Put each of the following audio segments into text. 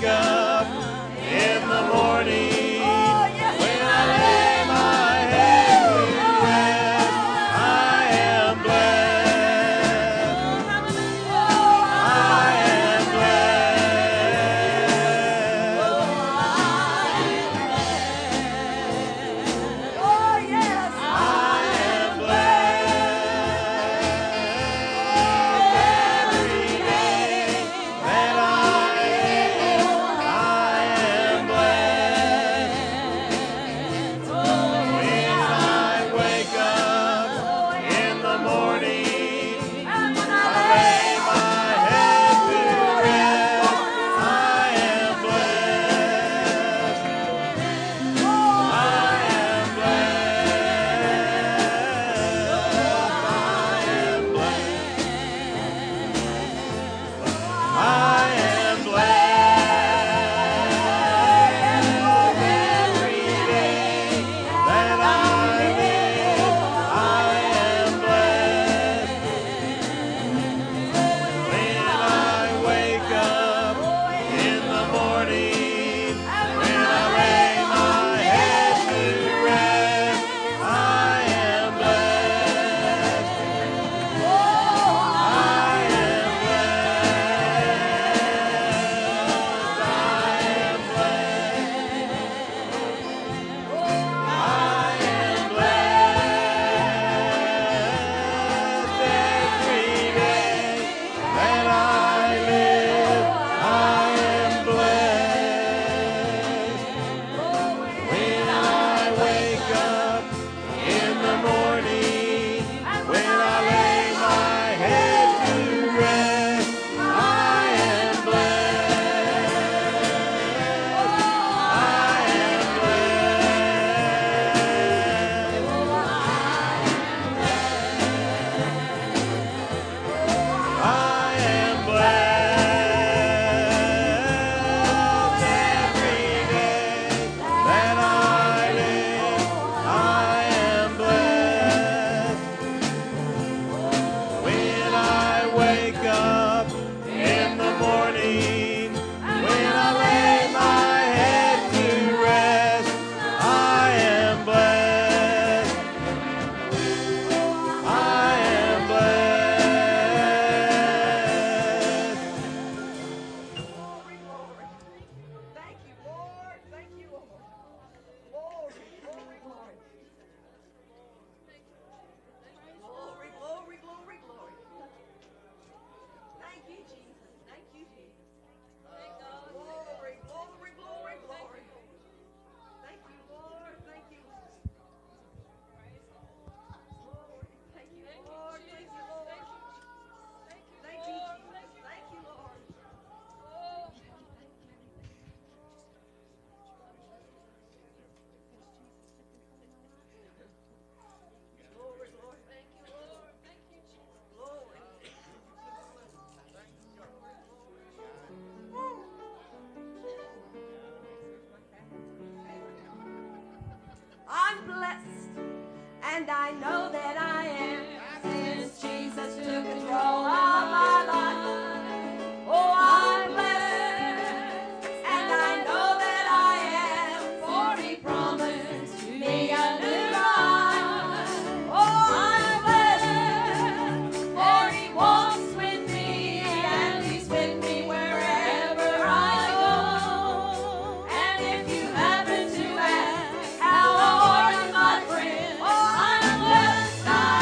wake up in the morning, when I lay my head to rest, I am blessed. I am blessed. Oh, yes. I am blessed. Every day that I live, I am blessed. When I wake up in the morning, And when I I lay my head to rest, I am blessed. I am blessed. I am blessed. Every day that I live, I am blessed. When I wake up in the morning, when I lay my head to rest, I am blessed. I am and I know that I am, since Jesus took control of my life. Oh, I'm blessed, and I know that I am, for He promised me a new life. Oh, I'm blessed, for He walks with me, and He's with me wherever I go. And if you happen to ask how are you, my friend, oh, I'm blessed.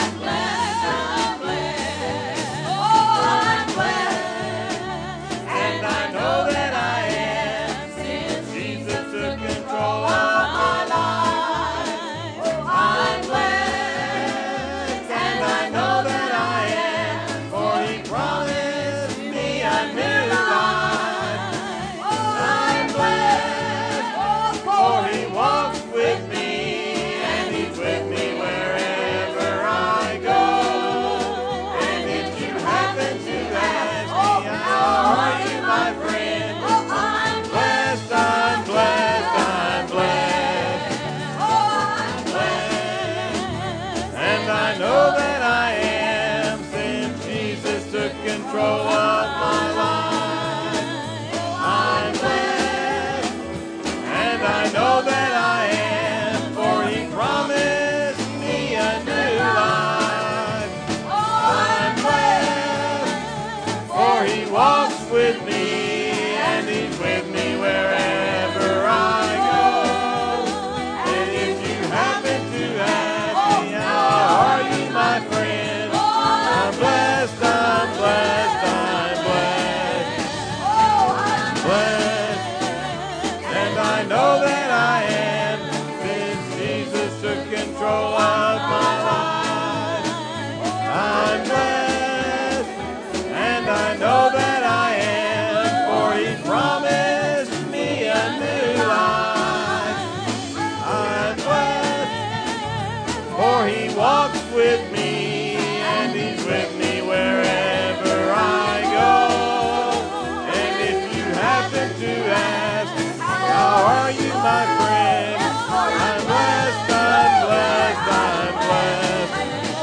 I know that I am, since Jesus took control of my life. I'm blessed, and I know that I am, for he promised me a new life. I'm blessed, for he walks with me, and he's with me wherever I go. And if you happen to ask, how are you, my friend? I'm blessed, I'm blessed, I'm blessed.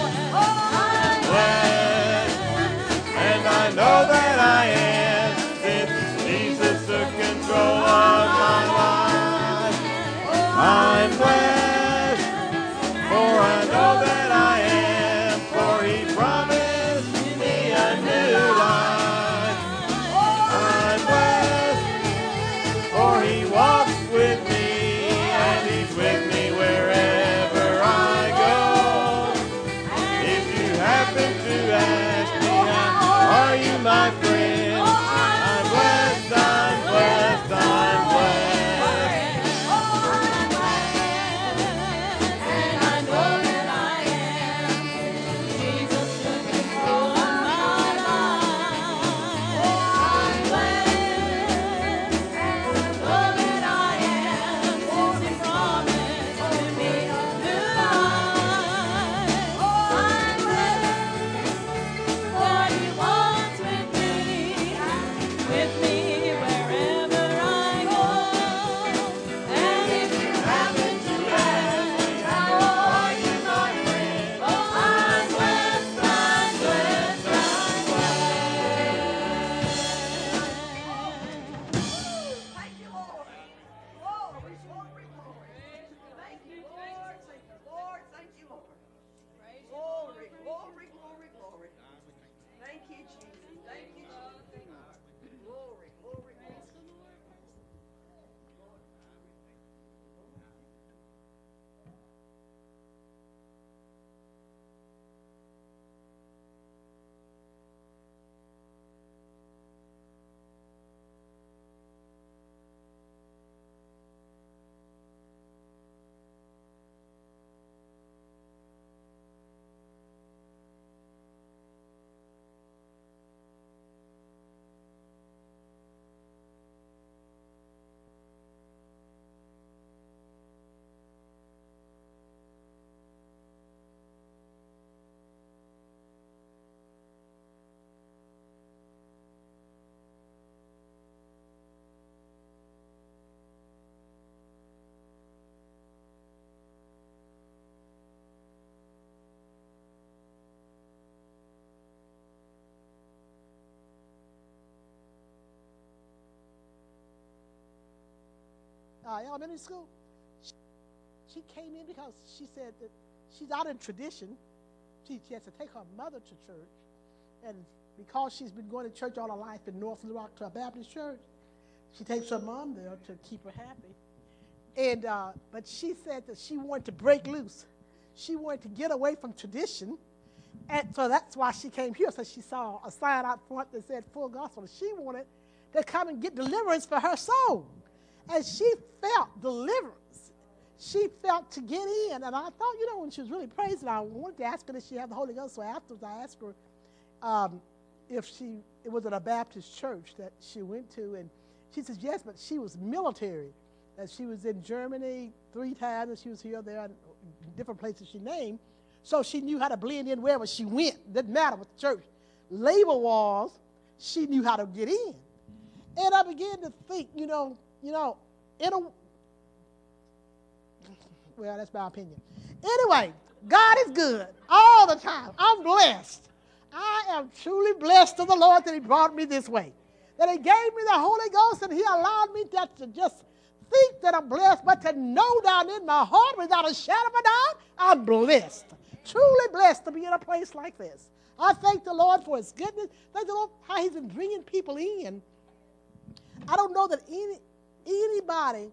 Blessed, and I know that I am, since Jesus took control of my life. I'm blessed, for I know that I am, for he promised me a new life. I'm blessed, for he walks with me, and he's with me wherever I go. If you happen to ask me, how are you, my friend? I'm blessed, I'm blessed, I'm blessed. And I know that I am. Jesus took control of my life. I'm blessed, and I know that I am. For he promised to me a new life. I'm blessed, for he walks with me wherever I go. And if you happen to ask me, how are you, my friend? Oh, I'm blessed, I'm blessed, I'm blessed. Thank you, Lord. Glory, glory, glory. Thank you, Lord. Thank you, Lord. Thank you, Lord. Glory, glory, glory, glory. Thank you, Jesus. Thank you, Jesus. Glory, glory, glory. Elementary school, she came in because she said that she's out in tradition. She has to take her mother to church. And because she's been going to church all her life in North Little Rock to a Baptist church, she takes her mom there to keep her happy. And but she said that she wanted to break loose. She wanted to get away from tradition. And so that's why she came here. So she saw a sign out front that said Full Gospel. And she wanted to come and get deliverance for her soul. And she felt deliverance. She felt to get in. And I thought, when she was really praising, I wanted to ask her if she had the Holy Ghost. So afterwards, I asked her if it was at a Baptist church that she went to. And she says, yes, but she was military. And she was in Germany 3 times, and she was here, there, and different places she named. So she knew how to blend in wherever she went. Didn't matter what the church labor was. She knew how to get in. And I began to think, well, that's my opinion. Anyway, God is good all the time. I'm blessed. I am truly blessed to the Lord that he brought me this way. That he gave me the Holy Ghost and he allowed me not to just think that I'm blessed, but to know down in my heart without a shadow of a doubt, I'm blessed. Truly blessed to be in a place like this. I thank the Lord for his goodness. Thank the Lord how he's been bringing people in. I don't know that anybody,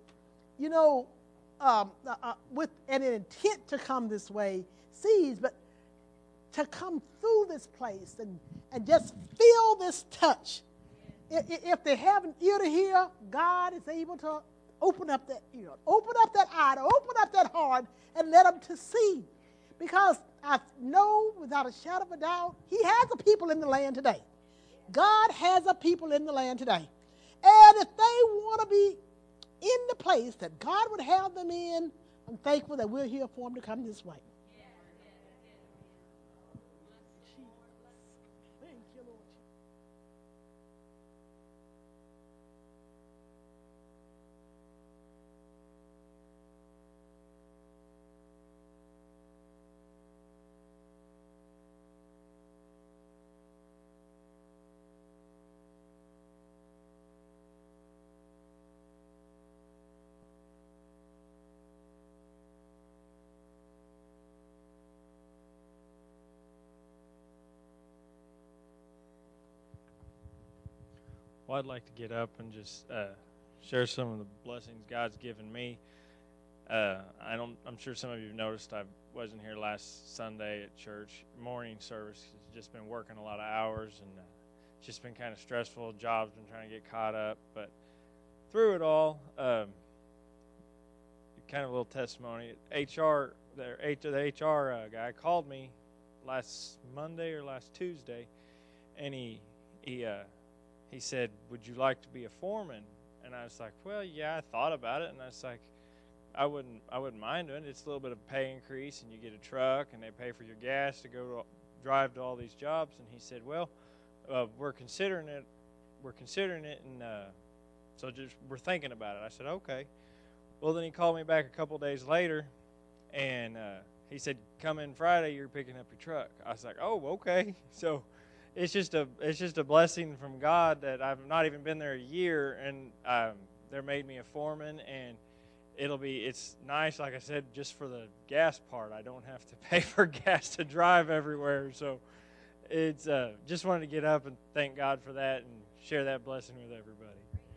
with an intent to come this way sees, but to come through this place and just feel this touch. If they have an ear to hear, God is able to open up that ear, open up that eye, open up that heart, and let them to see. Because I know without a shadow of a doubt, he has a people in the land today. God has a people in the land today. And if they want to be in the place that God would have them in, I'm thankful that we're here for them to come this way. Thank you, Lord. Well, I'd like to get up and just share some of the blessings God's given me. I'm sure some of you have noticed I wasn't here last Sunday at church. Morning service has just been working a lot of hours, and it's just been kind of stressful. Job's been trying to get caught up, but through it all, kind of a little testimony. The HR guy called me last Monday or last Tuesday, and he said, "Would you like to be a foreman?" And I was like, "Well, yeah, I thought about it." And I was like, I wouldn't mind doing it. It's a little bit of pay increase, and you get a truck, and they pay for your gas to drive to all these jobs." And he said, "Well, we're considering it. And so we're thinking about it." I said, "Okay." Well, then he called me back a couple days later, and he said, "Come in Friday. You're picking up your truck." I was like, "Oh, okay." So it's just a blessing from God that I've not even been there a year, and they made me a foreman, and it's nice, like I said, just for the gas part. I don't have to pay for gas to drive everywhere. So it's just wanted to get up and thank God for that and share that blessing with everybody.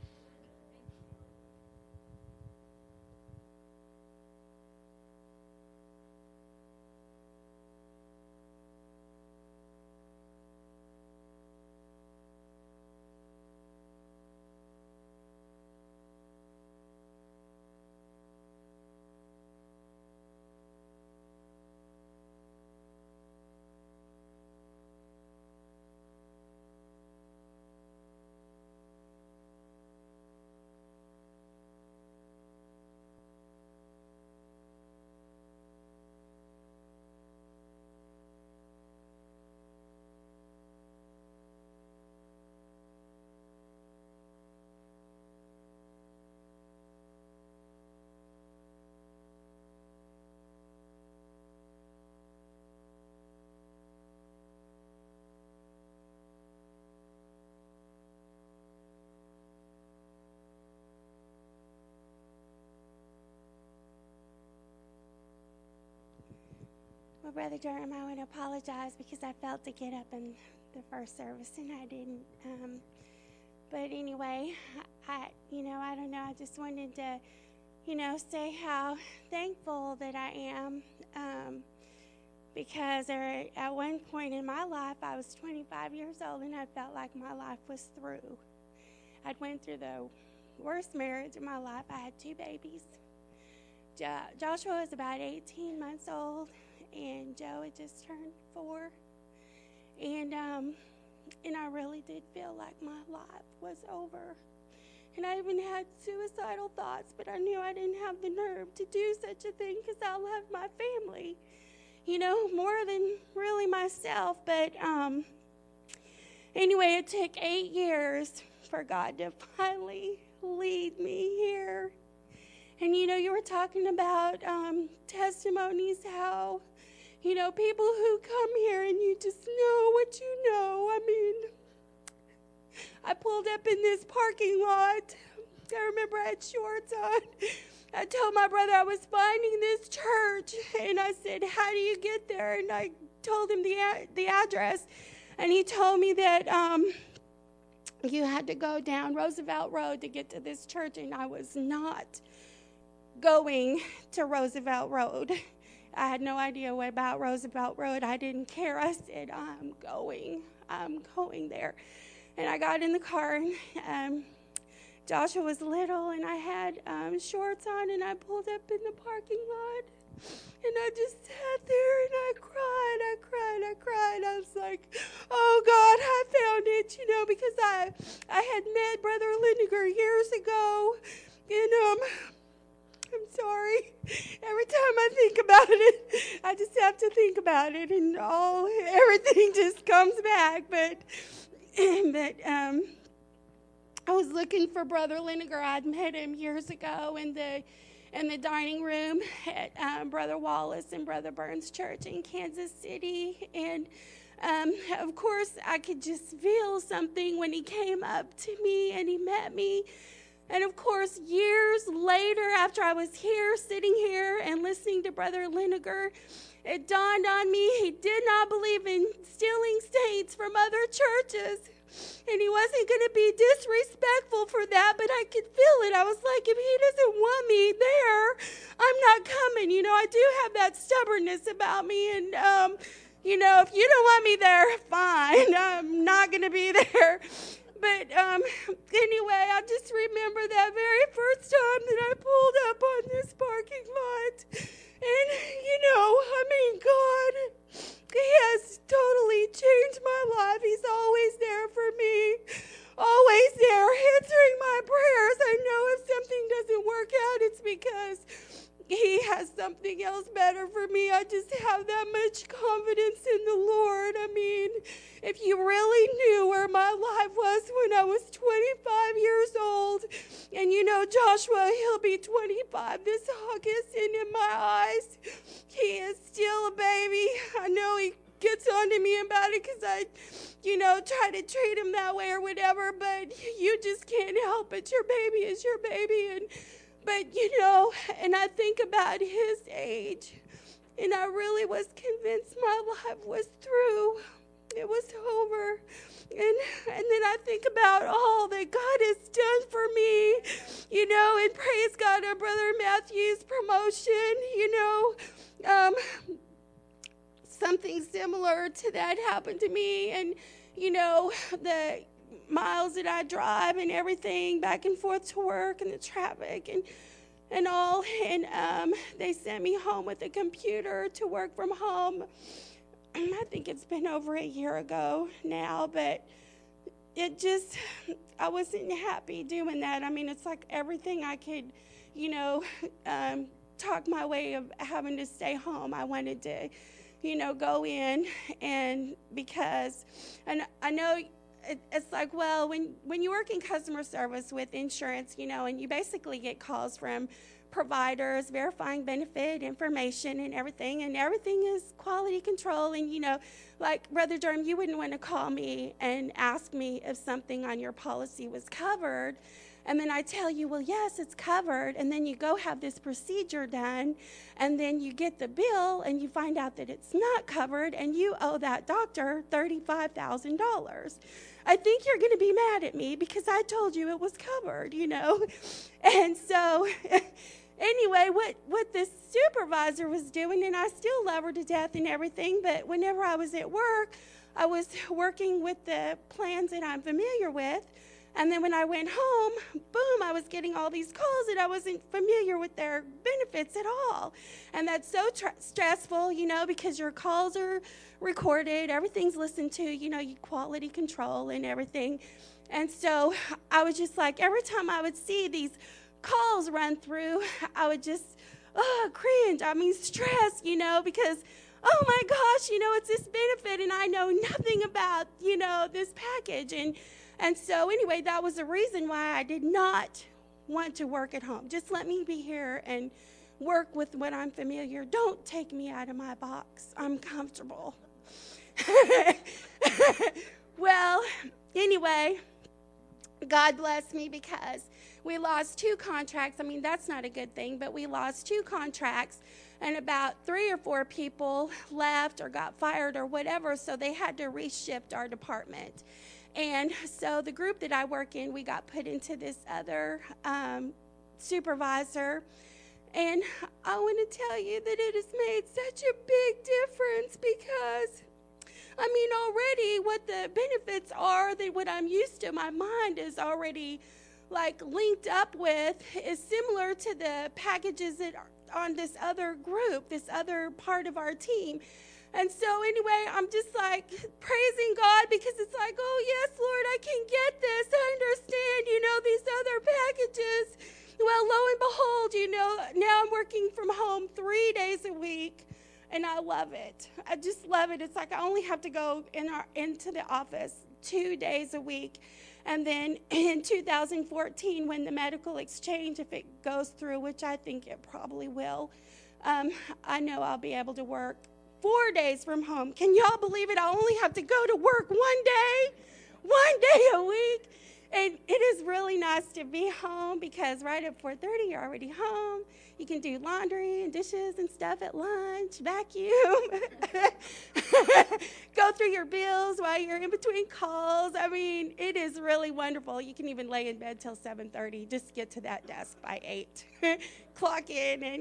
Well, Brother Durham, I want to apologize because I felt to get up in the first service and I didn't. But anyway, I don't know. I just wanted to, say how thankful that I am because at one point in my life, I was 25 years old and I felt like my life was through. I'd went through the worst marriage of my life. I had 2 babies. Joshua was about 18 months old, and Joe had just turned 4. And I really did feel like my life was over. And I even had suicidal thoughts, but I knew I didn't have the nerve to do such a thing because I love my family, more than really myself. But anyway, it took 8 years for God to finally lead me here. And, you were talking about testimonies, how, people who come here and you just know what you know. I mean, I pulled up in this parking lot. I remember I had shorts on. I told my brother I was finding this church, and I said, "How do you get there?" And I told him the address, and he told me that you had to go down Roosevelt Road to get to this church, and I was not going to Roosevelt Road. I had no idea what about Roosevelt Road. I didn't care. I said, I'm going there. And I got in the car and Joshua was little, and I had shorts on, and I pulled up in the parking lot, and I just sat there, and I cried. I was like, oh, God, I found it, because I had met Brother Lindiger years ago, and I'm sorry. Every time I think about it, I just have to think about it, and everything just comes back. But I was looking for Brother Lindiger. I'd met him years ago in the dining room at Brother Wallace and Brother Burns Church in Kansas City, and of course I could just feel something when he came up to me and he met me. And of course, years later, after I was here, sitting here and listening to Brother Lindiger, it dawned on me he did not believe in stealing saints from other churches. And he wasn't going to be disrespectful for that, but I could feel it. I was like, if he doesn't want me there, I'm not coming. I do have that stubbornness about me. And, if you don't want me there, fine. I'm not going to be there. But anyway, I just remember that very first time that I pulled up on this parking lot. And, God, He has totally changed my life. He's always there for me, always there, answering my prayers. I know if something doesn't work out, it's because He has something else better for me. I just have that much confidence in the Lord. I mean, if you really knew where my life was when I was 25 years old, and Joshua, he'll be 25 this August, and in my eyes, he is still a baby. I know he gets on to me about it because I, try to treat him that way or whatever, but you just can't help it. Your baby is your baby, But, and I think about his age, and I really was convinced my life was through. It was over. And then I think about all that God has done for me, and praise God, our Brother Matthew's promotion, something similar to that happened to me, and, the miles that I drive and everything back and forth to work and the traffic and all, and they sent me home with a computer to work from home. I think it's been over a year ago now, but I wasn't happy doing that. I mean, it's like everything I could, talk my way of having to stay home. I wanted to, go in, and I know it's like, well, when you work in customer service with insurance, and you basically get calls from providers verifying benefit information and everything is quality control. And, like Brother Durham, you wouldn't want to call me and ask me if something on your policy was covered. And then I tell you, well, yes, it's covered. And then you go have this procedure done. And then you get the bill and you find out that it's not covered. And you owe that doctor $35,000. I think you're going to be mad at me because I told you it was covered, And so anyway, what the supervisor was doing, and I still love her to death and everything, but whenever I was at work, I was working with the plans that I'm familiar with. And then when I went home, boom, I was getting all these calls and I wasn't familiar with their benefits at all. And that's so stressful, because your calls are recorded, everything's listened to, you quality control and everything. And so I was just like, every time I would see these calls run through, I would just cringe. I mean, stress, because, oh my gosh, it's this benefit and I know nothing about, this package. And so anyway, that was the reason why I did not want to work at home. Just let me be here and work with what I'm familiar. Don't take me out of my box. I'm comfortable. Well, anyway, God bless me because we lost 2 contracts. I mean, that's not a good thing, but we lost 2 contracts, and about 3 or 4 people left or got fired or whatever, so they had to reshift our department. And so the group that I work in, we got put into this other supervisor. And I want to tell you that it has made such a big difference because, I mean, already what the benefits are, that what I'm used to, my mind is already like linked up with is similar to the packages that are on this other group, this other part of our team. And so anyway, I'm just like praising God because it's like, oh yes, Lord, I can get this. I understand, these other packages. Well, lo and behold, now I'm working from home 3 days a week, and I love it. I just love it. It's like I only have to go into the office 2 days a week. And then in 2014, when the medical exchange, if it goes through, which I think it probably will, I know I'll be able to work 4 days from home. Can y'all believe it? I only have to go to work 1 day a week. And it is really nice to be home because right at 4:30, you're already home. You can do laundry and dishes and stuff at lunch, vacuum, go through your bills while you're in between calls. I mean, it is really wonderful. You can even lay in bed till 7:30, just get to that desk by 8, clock in, and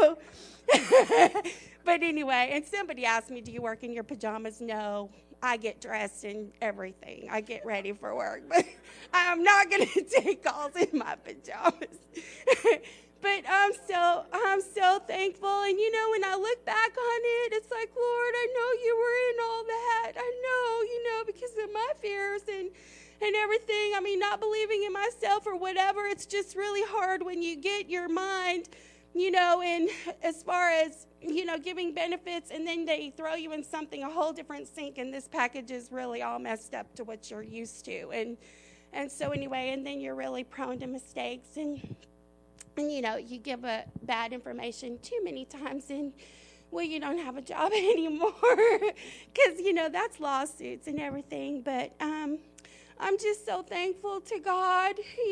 But anyway, and somebody asked me, do you work in your pajamas? No. I get dressed and everything. I get ready for work, but I am not going to take calls in my pajamas. But I'm so thankful. And when I look back on it, it's like, Lord, I know you were in all that. I know, because of my fears and everything. I mean, not believing in myself or whatever. It's just really hard when you get your mind, in as far as, giving benefits, and then they throw you in something, a whole different sink, and this package is really all messed up to what you're used to. And so anyway, and then you're really prone to mistakes, and you give a bad information too many times, and you don't have a job anymore because, that's lawsuits and everything. But I'm just so thankful to God,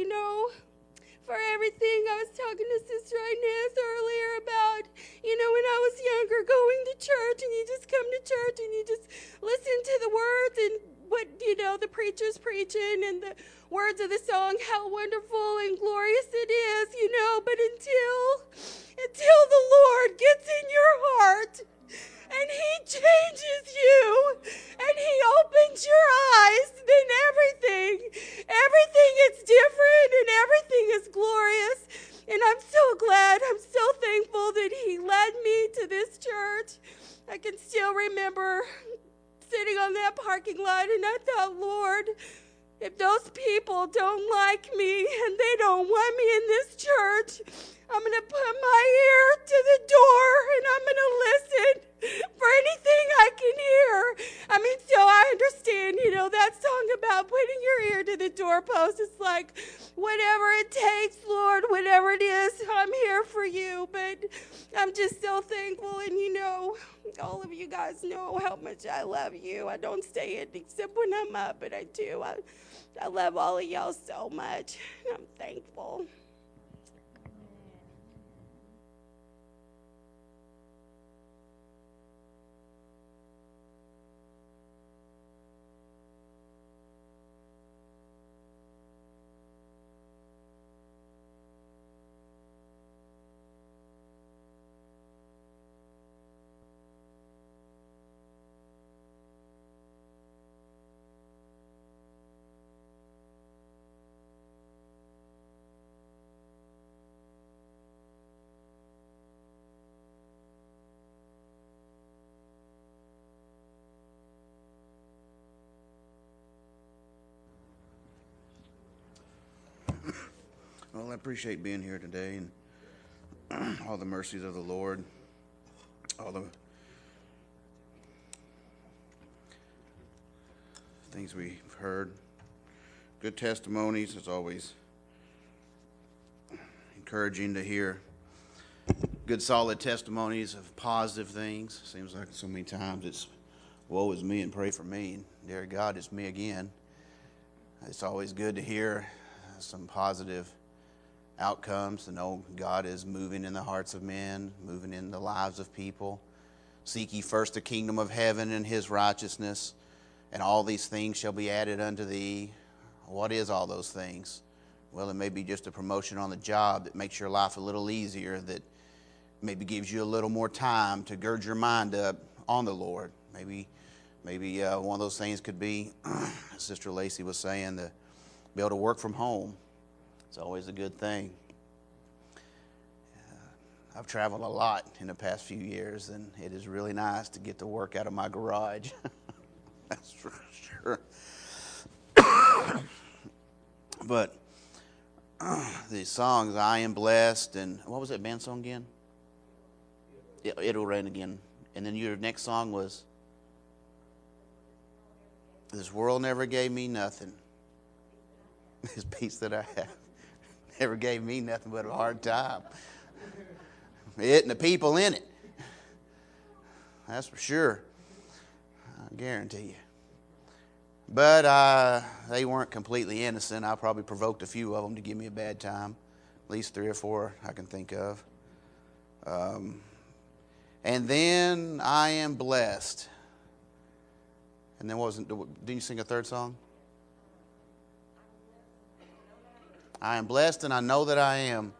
for everything. I was talking to Sister Inez earlier about, when I was younger, going to church, and you just come to church and you just listen to the words and what, the preacher's preaching and the words of the song, how wonderful and glorious it is, but until the Lord gets in your heart and he changes you and he opens your eyes, then everything is different and everything is glorious. And I'm so glad, I'm so thankful that he led me to this church. I can still remember sitting on that parking lot, and I thought, Lord, if those people don't like me and they don't want me in this church, I'm going to put my ear to the door and I'm going to listen for anything I can hear. I mean, so I understand, that song about putting your ear to the doorpost. It's like, whatever it takes, Lord, whatever it is, I'm here for you. But I'm just so thankful, and all of you guys know how much I love you. I don't say it except when I'm up, but I do. I love all of y'all so much. I'm thankful. Well, I appreciate being here today and all the mercies of the Lord, all the things we've heard. Good testimonies. It's always encouraging to hear good, solid testimonies of positive things. Seems like so many times it's woe is me and pray for me, and dear God, it's me again. It's always good to hear some positive outcomes, to know God is moving in the hearts of men, moving in the lives of people. Seek ye first the kingdom of heaven and his righteousness, and all these things shall be added unto thee. What is all those things? Well, it may be just a promotion on the job that makes your life a little easier, that maybe gives you a little more time to gird your mind up on the Lord. Maybe one of those things could be, Sister Lacey was saying, to be able to work from home. It's always a good thing. I've traveled a lot in the past few years, and it is really nice to get to work out of my garage. That's for sure. But the songs, I Am Blessed, and what was that band song again? It'll Rain Again. And then your next song was, This World Never Gave Me Nothing. This peace that I have never gave me nothing but a hard time. It and the people in it. That's for sure. I guarantee you. But they weren't completely innocent. I probably provoked a few of them to give me a bad time. At least 3 or 4 I can think of. And then I Am Blessed. And then didn't you sing a third song? I am blessed and I know that I am.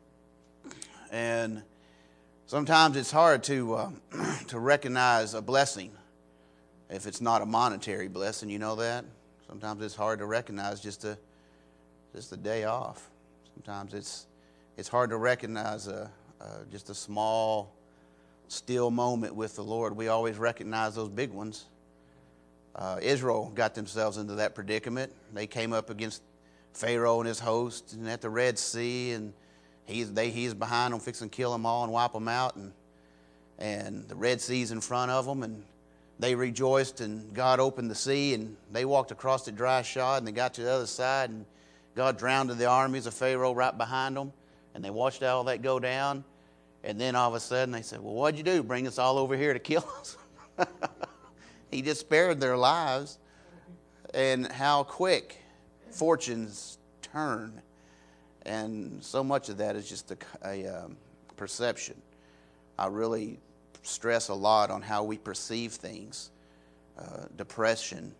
And sometimes it's hard to recognize a blessing if it's not a monetary blessing. You know that? Sometimes it's hard to recognize just a day off. Sometimes it's hard to recognize just a small, still moment with the Lord. We always recognize those big ones. Israel got themselves into that predicament. They came up against Pharaoh and his host and at the Red Sea, and he's behind them, fixing to kill them all and wipe them out, and the Red Sea's in front of them, and they rejoiced, and God opened the sea, and they walked across it dry shod, and they got to the other side, and God drowned the armies of Pharaoh right behind them, and they watched all that go down, and then all of a sudden they said, well, what'd you do? Bring us all over here to kill us? He just spared their lives, and how quick fortunes turn. And so much of that is just a perception. I really stress a lot on how we perceive things. Depression.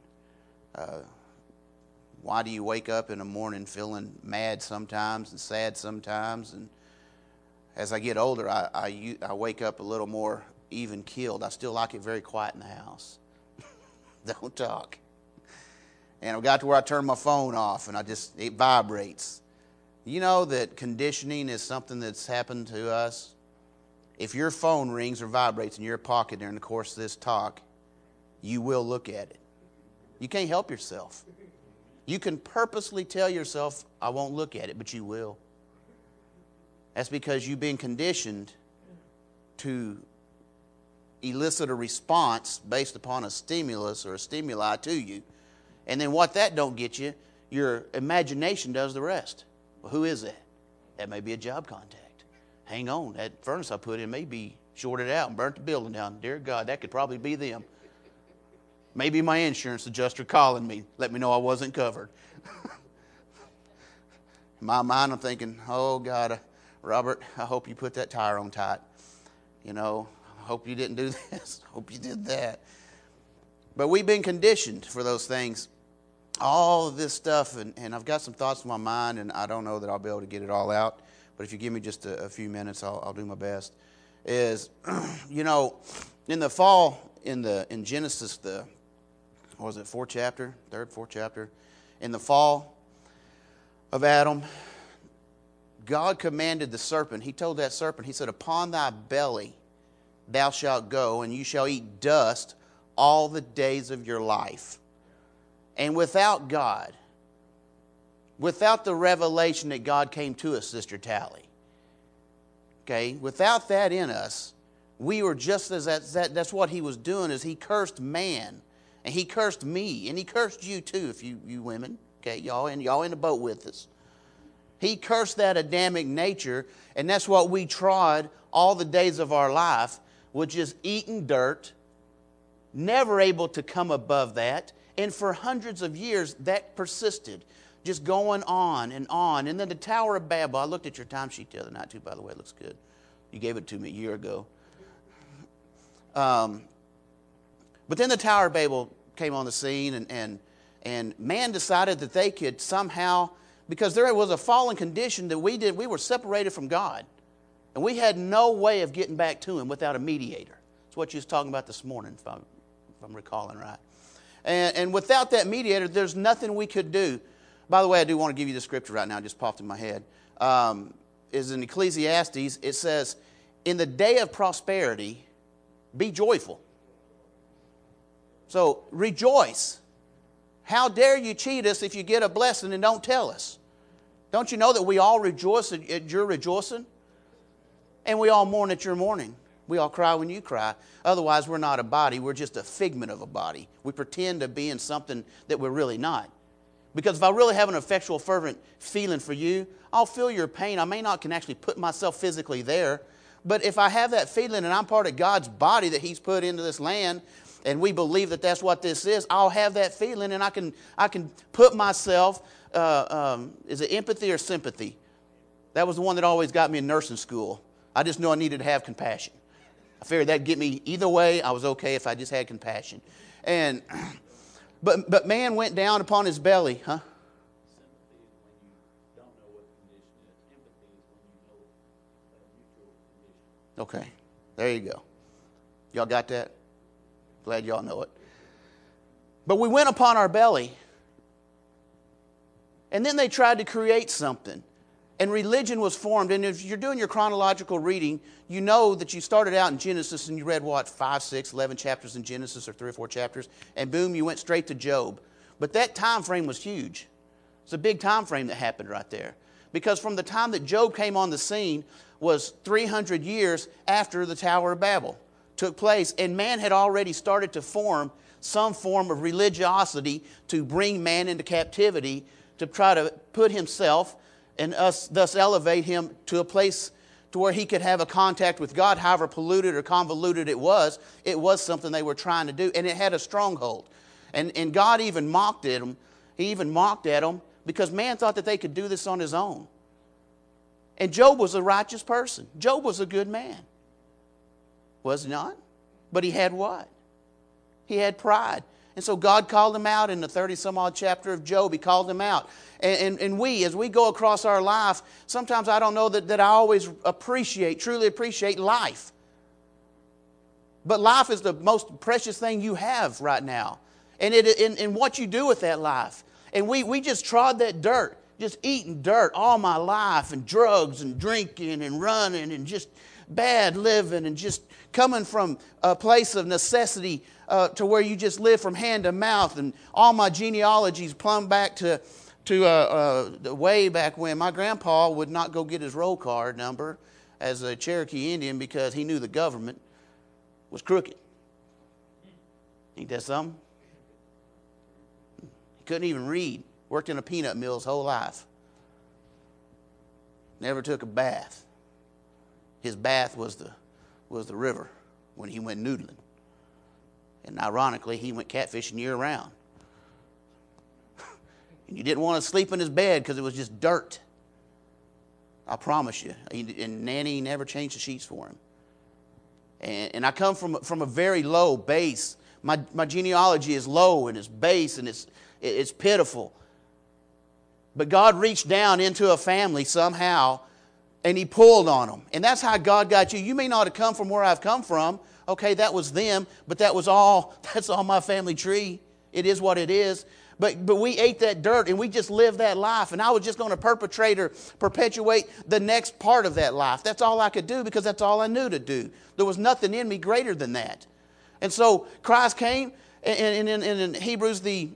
Why do you wake up in the morning feeling mad sometimes and sad sometimes? And as I get older, I wake up a little more even-keeled. I still like it very quiet in the house. Don't talk. And I got to where I turn my phone off and it vibrates. You know that conditioning is something that's happened to us? If your phone rings or vibrates in your pocket during the course of this talk, you will look at it. You can't help yourself. You can purposely tell yourself, I won't look at it, but you will. That's because you've been conditioned to elicit a response based upon a stimulus or a stimuli to you. And then what that don't get you, your imagination does the rest. Well, who is that? That may be a job contact. Hang on, that furnace I put in may be shorted out and burnt the building down. Dear God, that could probably be them. Maybe my insurance adjuster calling me, let me know I wasn't covered. In my mind, I'm thinking, oh God, Robert, I hope you put that tire on tight. You know, I hope you didn't do this. I hope you did that. But we've been conditioned for those things. All of this stuff, and I've got some thoughts in my mind, and I don't know that I'll be able to get it all out. But if you give me just a few minutes, I'll do my best. Is, you know, in the fall, in Genesis, fourth chapter? In the fall of Adam, God commanded the serpent. He told that serpent, he said, upon thy belly thou shalt go, and you shall eat dust all the days of your life. And without God, without the revelation that God came to us, Sister Tally, okay, without that in us, we were just as that's what he was doing, is he cursed man, and he cursed me, and he cursed you too, if you women, okay, y'all in the boat with us. He cursed that Adamic nature, and that's what we trod all the days of our life, which is eating dirt, never able to come above that. And for hundreds of years, that persisted, just going on and on. And then the Tower of Babel, I looked at your timesheet the other night too, by the way, it looks good. You gave it to me a year ago. But then the Tower of Babel came on the scene, and man decided that they could somehow, because there was a fallen condition that we were separated from God. And we had no way of getting back to him without a mediator. That's what you was talking about this morning, if I'm recalling right. And without that mediator, there's nothing we could do. By the way, I do want to give you the scripture right now. It just popped in my head. Is in Ecclesiastes. It says, in the day of prosperity, be joyful. So rejoice. How dare you cheat us if you get a blessing and don't tell us? Don't you know that we all rejoice at your rejoicing? And we all mourn at your mourning. We all cry when you cry. Otherwise, we're not a body. We're just a figment of a body. We pretend to be in something that we're really not. Because if I really have an effectual, fervent feeling for you, I'll feel your pain. I may not can actually put myself physically there. But if I have that feeling and I'm part of God's body that He's put into this land, and we believe that that's what this is, I'll have that feeling, and I can put myself, is it empathy or sympathy? That was the one that always got me in nursing school. I just knew I needed to have compassion. I figured that'd get me either way. I was okay if I just had compassion. And but man went down upon his belly, huh? Okay, there you go. Y'all got that? Glad y'all know it. But we went upon our belly, and then they tried to create something. And religion was formed. And if you're doing your chronological reading, you know that you started out in Genesis and you read, 5, 6, 11 chapters in Genesis, or 3 or 4 chapters. And boom, you went straight to Job. But that time frame was huge. It's a big time frame that happened right there. Because from the time that Job came on the scene was 300 years after the Tower of Babel took place. And man had already started to form some form of religiosity to bring man into captivity, to try to put himself and thus elevate him to a place to where he could have a contact with God. However polluted or convoluted it was something they were trying to do, and it had a stronghold. And God even mocked at them. He even mocked at them because man thought that they could do this on his own. And Job was a righteous person. Job was a good man. Was he not? But he had what? He had pride. And so God called him out in the 30-some-odd chapter of Job. He called him out. And we, as we go across our life, sometimes I don't know that I always truly appreciate life. But life is the most precious thing you have right now. And what you do with that life. And we just trod that dirt, just eating dirt all my life, and drugs and drinking and running and just bad living, and just coming from a place of necessity to where you just live from hand to mouth. And all my genealogies plumb back to way back when my grandpa would not go get his roll card number as a Cherokee Indian because he knew the government was crooked. Ain't that something? He couldn't even read. Worked in a peanut mill his whole life. Never took a bath. His bath was the river when he went noodling. And ironically, he went catfishing year round. And you didn't want to sleep in his bed because it was just dirt. I promise you. And Nanny never changed the sheets for him. And I come from a very low base. My genealogy is low and it's base and it's pitiful. But God reached down into a family somehow and He pulled on them. And that's how God got you. You may not have come from where I've come from. Okay, that was them, but that's all my family tree. It is what it is. But we ate that dirt and we just lived that life. And I was just going to perpetuate the next part of that life. That's all I could do because that's all I knew to do. There was nothing in me greater than that. And so Christ came, and in Hebrews the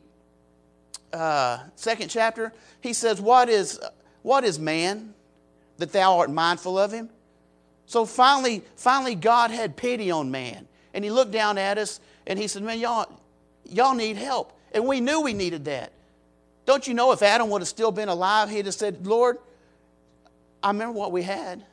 2nd chapter, he says, what is man that thou art mindful of him? So finally God had pity on man. And He looked down at us and He said, man, y'all need help. And we knew we needed that. Don't you know if Adam would have still been alive, he'd have said, Lord, I remember what we had.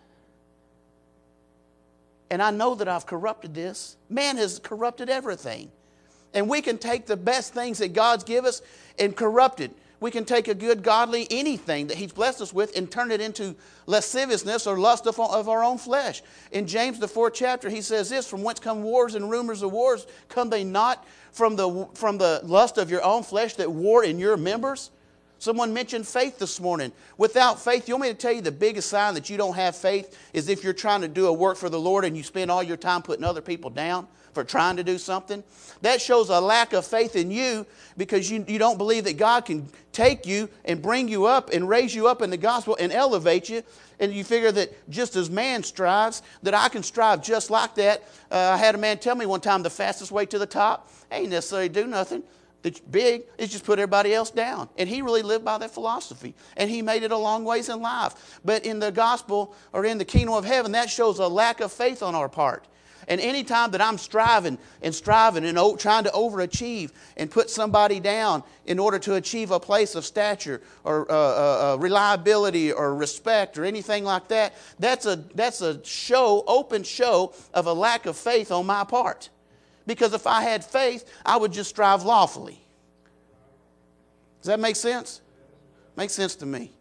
And I know that I've corrupted this. Man has corrupted everything. And we can take the best things that God's give us and corrupt it. We can take a good, godly, anything that He's blessed us with and turn it into lasciviousness or lust of our own flesh. In James, the 4th chapter, he says this, from whence come wars and rumors of wars? Come they not from the lust of your own flesh that war in your members? Someone mentioned faith this morning. Without faith, you want me to tell you the biggest sign that you don't have faith is if you're trying to do a work for the Lord and you spend all your time putting other people down for trying to do something. That shows a lack of faith in you because you don't believe that God can take you and bring you up and raise you up in the gospel and elevate you. And you figure that just as man strives, that I can strive just like that. I had a man tell me one time the fastest way to the top ain't necessarily do nothing that's big, it's just put everybody else down. And he really lived by that philosophy. And he made it a long ways in life. But in the gospel or in the kingdom of heaven, that shows a lack of faith on our part. And any time that I'm striving and trying to overachieve and put somebody down in order to achieve a place of stature or reliability or respect or anything like that, that's a open show of a lack of faith on my part. Because if I had faith, I would just strive lawfully. Does that make sense? Makes sense to me.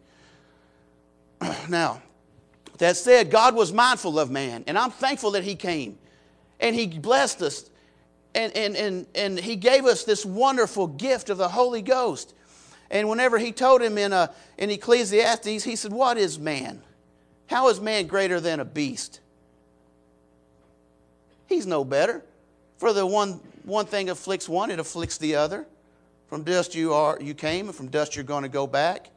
Now, that said, God was mindful of man, and I'm thankful that He came. And He blessed us, and He gave us this wonderful gift of the Holy Ghost. And whenever He told him in Ecclesiastes, He said, what is man? How is man greater than a beast? He's no better. For the one thing afflicts one, it afflicts the other. From dust you came, and from dust you're going to go back.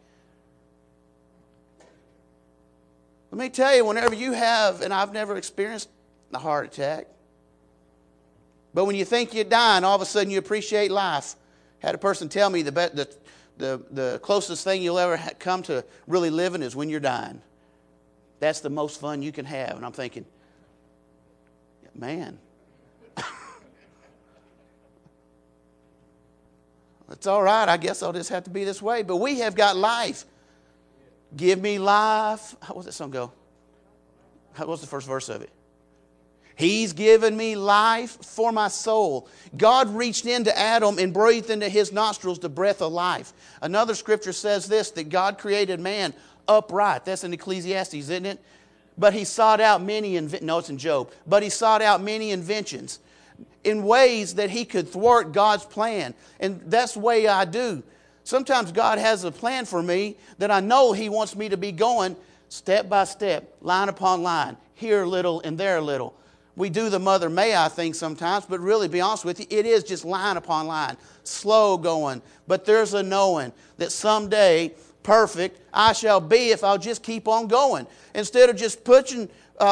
Let me tell you, whenever you have, and I've never experienced a heart attack, but when you think you're dying, all of a sudden you appreciate life. Had a person tell me the closest thing you'll ever come to really living is when you're dying. That's the most fun you can have. And I'm thinking, man, it's all right. I guess I'll just have to be this way. But we have got life. Give me life. How was that song go? What's the first verse of it? He's given me life for my soul. God reached into Adam and breathed into his nostrils the breath of life. Another scripture says this, that God created man upright. That's in Ecclesiastes, isn't it? But He sought out many, no, it's in Job. But He sought out many inventions in ways that He could thwart God's plan. And that's the way I do. Sometimes God has a plan for me that I know He wants me to be going step by step, line upon line, here a little and there a little. We do the Mother May I thing sometimes, but really, to be honest with you, it is just line upon line, slow going. But there's a knowing that someday, perfect, I shall be if I'll just keep on going. Instead of just putting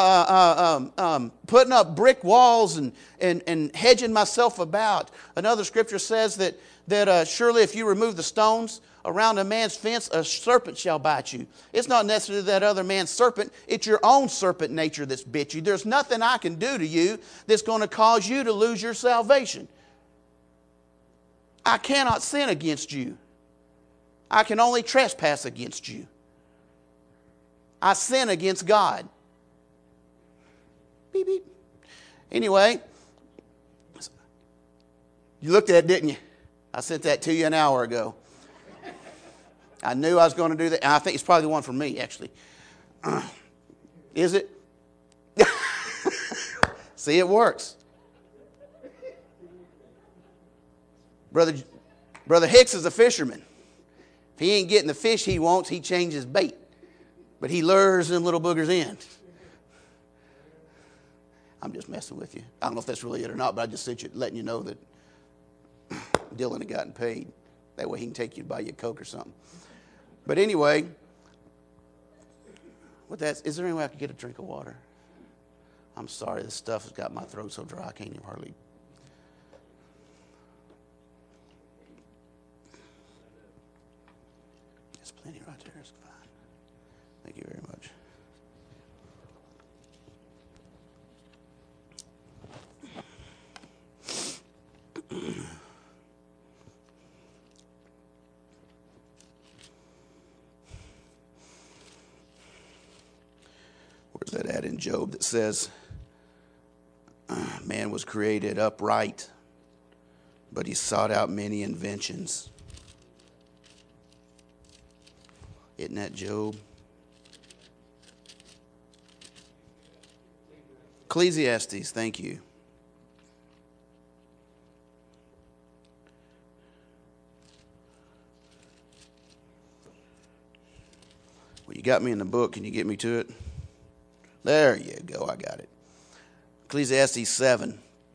up brick walls and hedging myself about. Another scripture says that surely if you remove the stones around a man's fence, a serpent shall bite you. It's not necessarily that other man's serpent. It's your own serpent nature that's bit you. There's nothing I can do to you that's going to cause you to lose your salvation. I cannot sin against you. I can only trespass against you. I sin against God. Beep, beep. Anyway, you looked at it, didn't you? I sent that to you an hour ago. I knew I was going to do that. And I think it's probably the one for me, actually. Is it? See, it works. Brother Hicks is a fisherman. If he ain't getting the fish he wants, he changes bait. But he lures them little boogers in. I'm just messing with you. I don't know if that's really it or not, but I just sent you, letting you know that Dylan had gotten paid. That way he can take you to buy you a Coke or something. But anyway, is there any way I could get a drink of water? I'm sorry, this stuff has got my throat so dry I can't even hardly. There's plenty right there. It's fine. Thank you very much. Where's that at in Job that says, man was created upright, but he sought out many inventions? Isn't that Job? Ecclesiastes, thank you. You got me in the book. Can you get me to it? There you go. I got it. Ecclesiastes 7.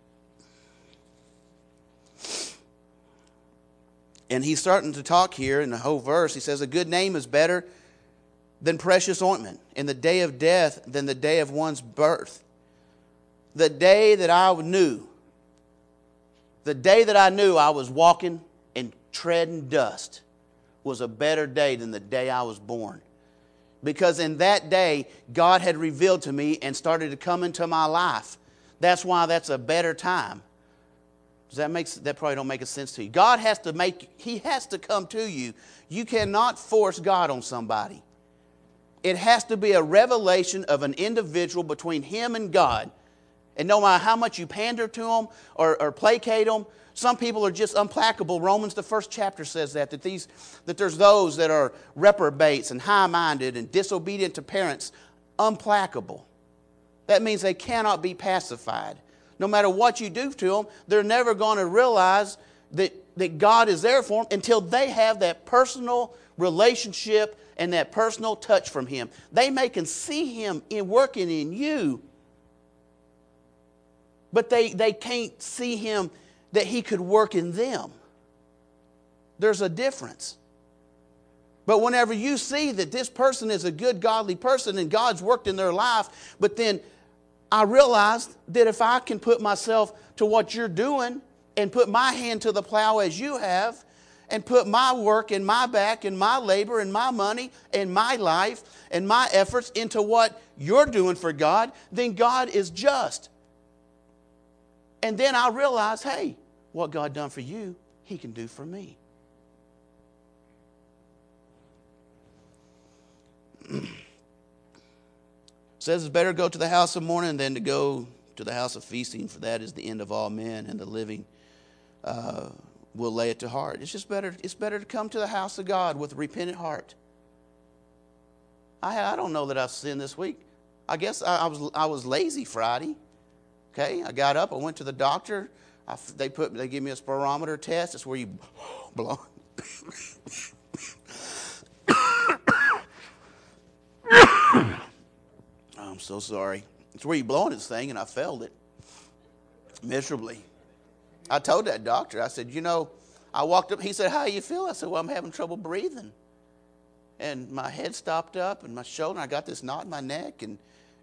And he's starting to talk here in the whole verse. He says, a good name is better than precious ointment, in the day of death than the day of one's birth. The day that I knew I was walking and treading dust was a better day than the day I was born. Because in that day, God had revealed to me and started to come into my life. That's why that's a better time. That probably don't make a sense to you. He has to come to you. You cannot force God on somebody. It has to be a revelation of an individual between him and God. And no matter how much you pander to them or placate them, some people are just implacable. Romans, the first chapter says that there's those that are reprobates and high-minded and disobedient to parents, implacable. That means they cannot be pacified. No matter what you do to them, they're never going to realize that God is there for them until they have that personal relationship and that personal touch from Him. They may can see Him working in you, but they can't see Him that He could work in them. There's a difference. But whenever you see that this person is a good, godly person and God's worked in their life, but then I realized that if I can put myself to what you're doing and put my hand to the plow as you have and put my work and my back and my labor and my money and my life and my efforts into what you're doing for God, then God is just. And then I realize, hey, what God done for you, He can do for me. Says it's better to go to the house of mourning than to go to the house of feasting, for that is the end of all men, and the living will lay it to heart. It's just better. It's better to come to the house of God with a repentant heart. I don't know that I've sinned this week. I guess I was lazy Friday. Okay, I got up. I went to the doctor. They gave me a spirometer test. It's where you blow. I'm so sorry. It's where you blow on this thing, and I failed it miserably. I told that doctor, I said, I walked up. He said, how do you feel? I said, well, I'm having trouble breathing. And my head stopped up, and my shoulder, I got this knot in my neck, and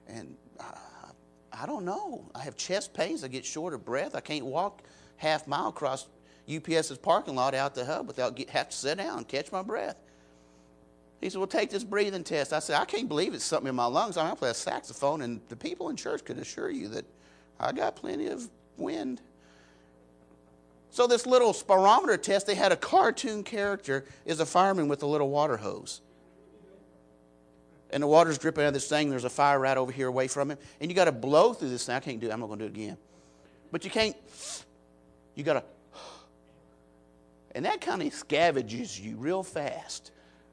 I don't know. I have chest pains. I get short of breath. I can't walk half mile across UPS's parking lot out the hub without have to sit down and catch my breath. He said, well, take this breathing test. I said, I can't believe it's something in my lungs. I play a saxophone, and the people in church could assure you that I got plenty of wind. So this little spirometer test, they had a cartoon character is a fireman with a little water hose. And the water's dripping out of this thing. There's a fire right over here away from him. And you got to blow through this thing. I can't do it. I'm not going to do it again. But you can't. You got to. And that kind of scavenges you real fast.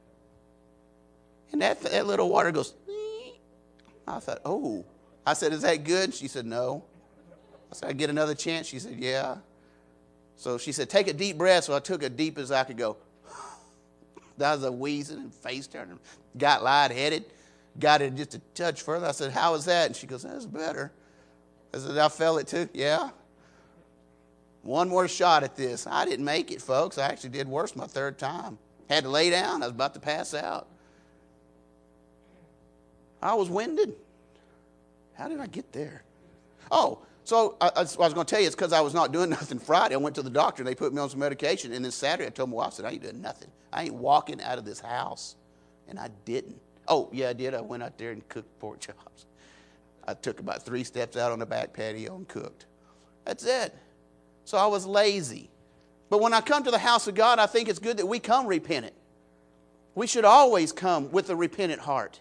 And that little water goes. I thought, oh. I said, is that good? She said, no. I said, I get another chance? She said, yeah. So she said, take a deep breath. So I took as deep as I could go. That was a wheezing and face turning. Got lightheaded. Got it just a touch further. I said, how was that? And she goes, that's better. I said, I felt it too. Yeah. One more shot at this. I didn't make it, folks. I actually did worse my third time. Had to lay down. I was about to pass out. I was winded. How did I get there? Oh, so I was going to tell you, it's because I was not doing nothing Friday. I went to the doctor, and they put me on some medication. And then Saturday, I told my wife, I said, I ain't doing nothing. I ain't walking out of this house. And I didn't. Oh, yeah, I did. I went out there and cooked pork chops. I took about 3 steps out on the back patio and cooked. That's it. So I was lazy. But when I come to the house of God, I think it's good that we come repentant. We should always come with a repentant heart.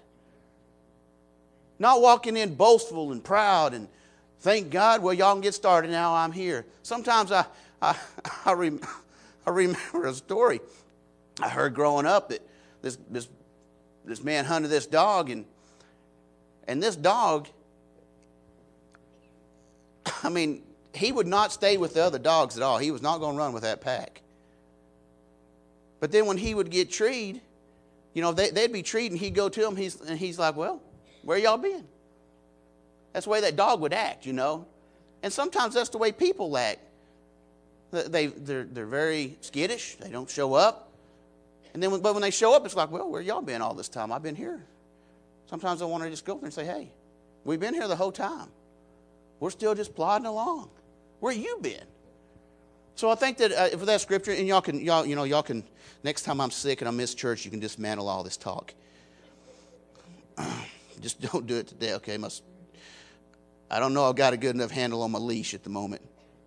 Not walking in boastful and proud and thank God, well, y'all can get started now, I'm here. Sometimes I remember a story I heard growing up that this man hunted this dog, and this dog, I mean, he would not stay with the other dogs at all. He was not going to run with that pack. But then when he would get treed, You know, they'd be treating, he'd go to them, he's like, well, where y'all been? That's the way that dog would act, you know. And sometimes that's the way people act. They're very skittish. They don't show up. And then, but when they show up, it's like, well, where y'all been all this time? I've been here. Sometimes I want to just go there and say, hey, we've been here the whole time. We're still just plodding along. Where you been? So I think that for that scripture, and y'all can, next time I'm sick and I miss church, you can dismantle all this talk. Just don't do it today, okay? I don't know I've got a good enough handle on my leash at the moment.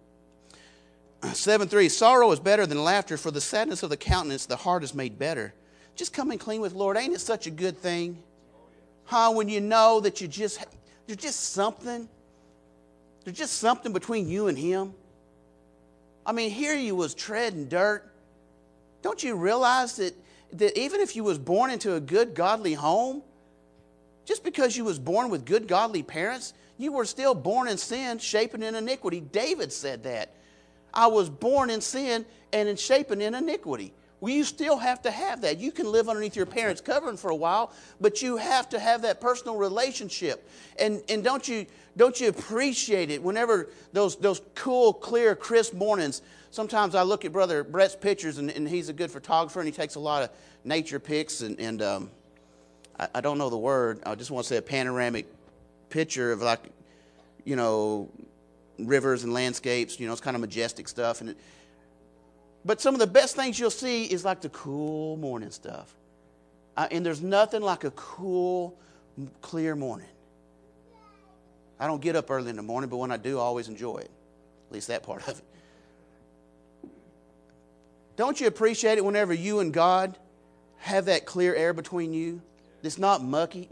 7:3, sorrow is better than laughter, for the sadness of the countenance the heart is made better. Just coming clean with Lord, ain't it such a good thing? Huh? When you know that there's just something between you and Him. I mean, here you was treading dirt. Don't you realize that even if you was born into a good, godly home, just because you was born with good, godly parents, you were still born in sin, shapen in iniquity. David said that. I was born in sin and shapen in iniquity. Well, you still have to have that. You can live underneath your parents' covering for a while, but you have to have that personal relationship. And don't you appreciate it whenever those cool, clear, crisp mornings? Sometimes I look at Brother Brett's pictures, and he's a good photographer, and he takes a lot of nature pics, and I don't know the word. I just want to say a panoramic picture of, like, you know, rivers and landscapes. You know, it's kind of majestic stuff. But some of the best things you'll see is like the cool morning stuff. And there's nothing like a cool, clear morning. I don't get up early in the morning, but when I do, I always enjoy it. At least that part of it. Don't you appreciate it whenever you and God have that clear air between you? It's not murky.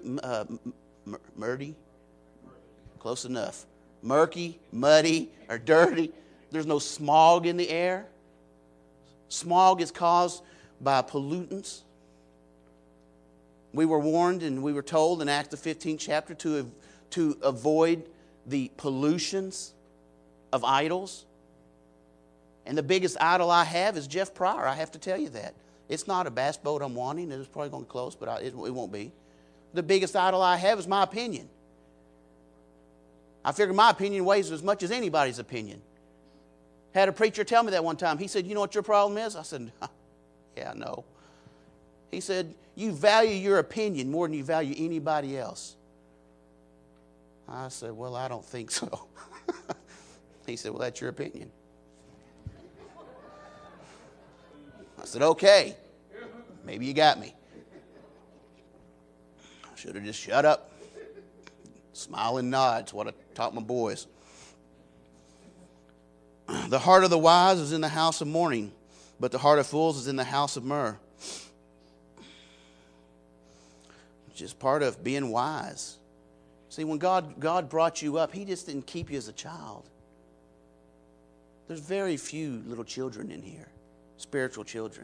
Close enough. Murky, muddy, or dirty. There's no smog in the air. Smog is caused by pollutants. We were warned and we were told in Acts the 15th chapter to avoid the pollutions of idols. And the biggest idol I have is Jeff Pryor. I have to tell you that. It's not a bass boat I'm wanting. It's probably going to be close, but it won't be. The biggest idol I have is my opinion. I figure my opinion weighs as much as anybody's opinion. Had a preacher tell me that one time. He said, you know what your problem is? I said, yeah, no. He said, you value your opinion more than you value anybody else. I said, well, I don't think so. He said, well, that's your opinion. I said, okay, maybe you got me. I should have just shut up. Smile and nod. It's what I taught my boys. The heart of the wise is in the house of mourning, but the heart of fools is in the house of myrrh. It's just part of being wise. See, when God brought you up, He just didn't keep you as a child. There's very few little children in here, spiritual children.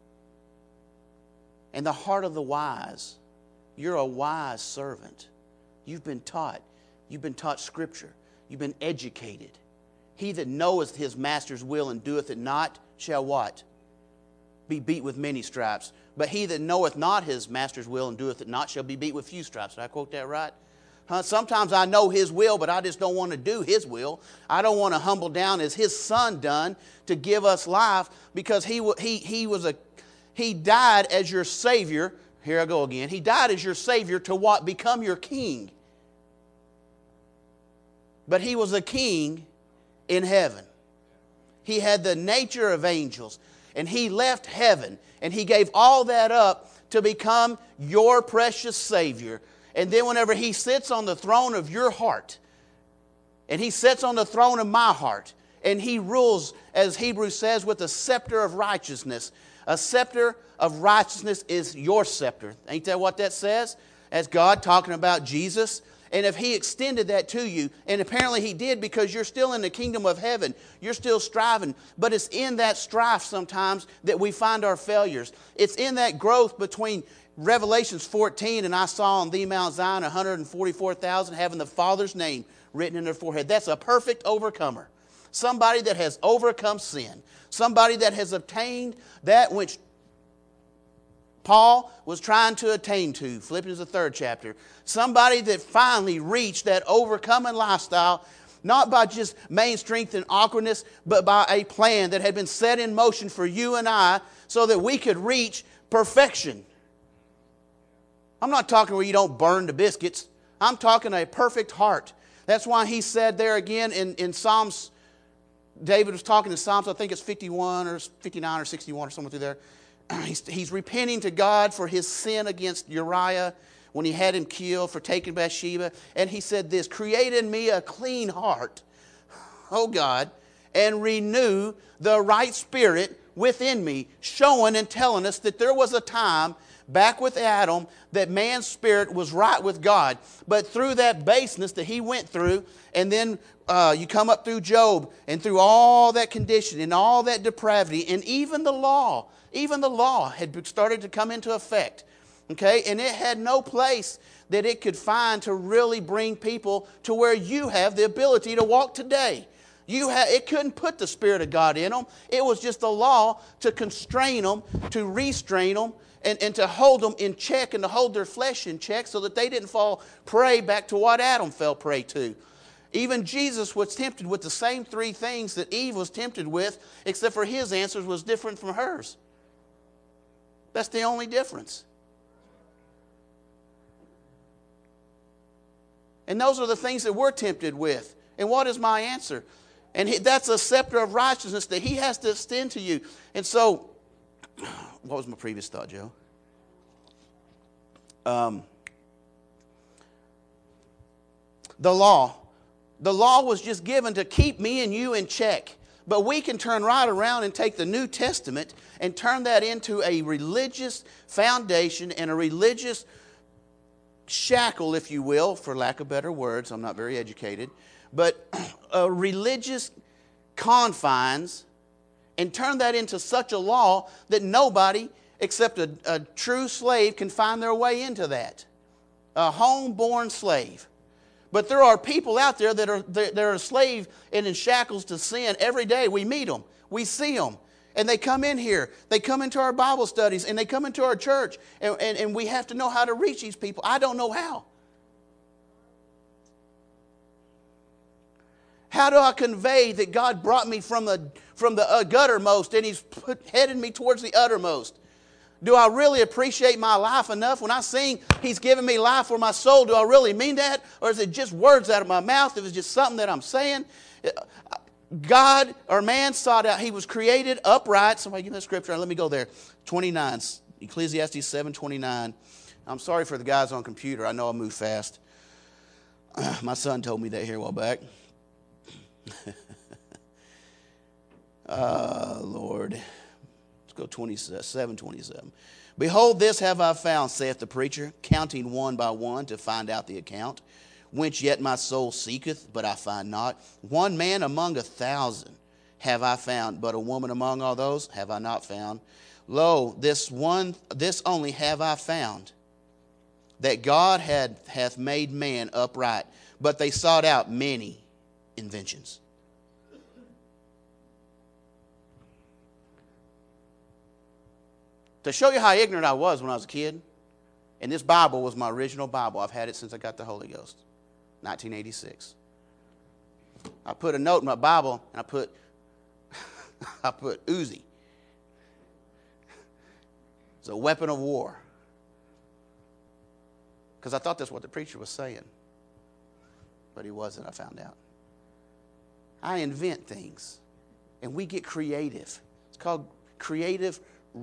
And the heart of the wise, you're a wise servant. You've been taught. You've been taught Scripture. You've been educated. He that knoweth his master's will and doeth it not shall what? Be beat with many stripes. But he that knoweth not his master's will and doeth it not shall be beat with few stripes. Did I quote that right? Sometimes I know His will, but I just don't want to do His will. I don't want to humble down as His Son done to give us life, because He died as your Savior. Here I go again. He died as your Savior to what? Become your King. But He was a King in heaven. He had the nature of angels, and He left heaven, and He gave all that up to become your precious Savior. And then whenever He sits on the throne of your heart, and He sits on the throne of my heart, and He rules, as Hebrews says, with a scepter of righteousness. A scepter of righteousness is your scepter. Ain't that what that says? As God talking about Jesus. And if He extended that to you, and apparently He did, because you're still in the kingdom of heaven, you're still striving, but it's in that strife sometimes that we find our failures. It's in that growth between Revelations 14, and I saw on thee Mount Zion 144,000 having the Father's name written in their forehead. That's a perfect overcomer. Somebody that has overcome sin. Somebody that has obtained that which Paul was trying to attain to. Philippians, the 3rd chapter. Somebody that finally reached that overcoming lifestyle, not by just main strength and awkwardness, but by a plan that had been set in motion for you and I so that we could reach perfection. I'm not talking where you don't burn the biscuits. I'm talking a perfect heart. That's why he said there again in Psalms, David was talking in Psalms, I think it's 51 or 59 or 61 or somewhere through there. He's repenting to God for his sin against Uriah when he had him killed for taking Bathsheba. And he said this, create in me a clean heart, O God, and renew the right spirit within me, showing and telling us that there was a time back with Adam that man's spirit was right with God. But through that baseness that he went through, and then you come up through Job, and through all that condition and all that depravity, and even the law had started to come into effect. Okay? And it had no place that it could find to really bring people to where you have the ability to walk today. It couldn't put the Spirit of God in them. It was just the law to constrain them, to restrain them, and to hold them in check and to hold their flesh in check so that they didn't fall prey back to what Adam fell prey to. Even Jesus was tempted with the same three things that Eve was tempted with, except for his answers was different from hers. That's the only difference. And those are the things that we're tempted with. And what is my answer? And that's a scepter of righteousness that he has to extend to you. And so, what was my previous thought, Joe? The law. The law was just given to keep me and you in check. But we can turn right around and take the New Testament and turn that into a religious foundation and a religious shackle, if you will, for lack of better words. I'm not very educated. But religious confines, and turn that into such a law that nobody except a true slave can find their way into that. A homeborn slave. But there are people out there that are a slave and in shackles to sin every day. We meet them. We see them. And they come in here. They come into our Bible studies. And they come into our church. And we have to know how to reach these people. I don't know how. How do I convey that God brought me from the guttermost and he's headed me towards the uttermost? Do I really appreciate my life enough? When I sing, he's given me life for my soul, do I really mean that? Or is it just words out of my mouth? If it's just something that I'm saying? God or man sought out, he was created upright. Somebody give me the scripture. Let me go there. 29, Ecclesiastes 7:29. I'm sorry for the guys on computer. I know I move fast. My son told me that here a while back. Lord. Go 27:27. Behold, this have I found, saith the preacher, counting one by one to find out the account, whence yet my soul seeketh, but I find not. One man among 1,000 have I found, but a woman among all those have I not found. Lo, this only have I found, that God hath made man upright, but they sought out many inventions. To show you how ignorant I was when I was a kid, and this Bible was my original Bible. I've had it since I got the Holy Ghost, 1986. I put a note in my Bible, and I put Uzi. It's a weapon of war. Because I thought that's what the preacher was saying. But he wasn't, I found out. I invent things, and we get creative. It's called creative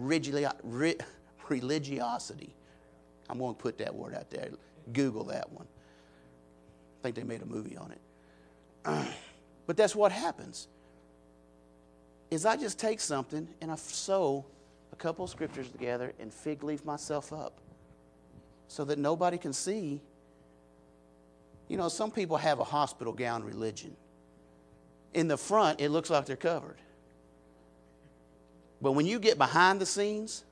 religiosity. I'm going to put that word out there. Google that one. I think they made a movie on it. But that's what happens. Is I just take something and I sew a couple of scriptures together and fig leaf myself up so that nobody can see. You know, some people have a hospital gown religion. In the front, it looks like they're covered. But when you get behind the scenes,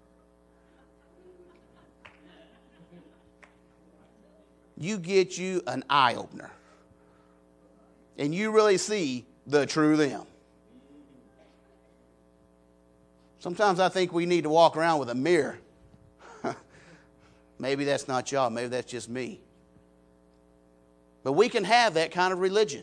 you get you an eye-opener. And you really see the true them. Sometimes I think we need to walk around with a mirror Maybe that's not y'all. Maybe that's just me. But we can have that kind of religion.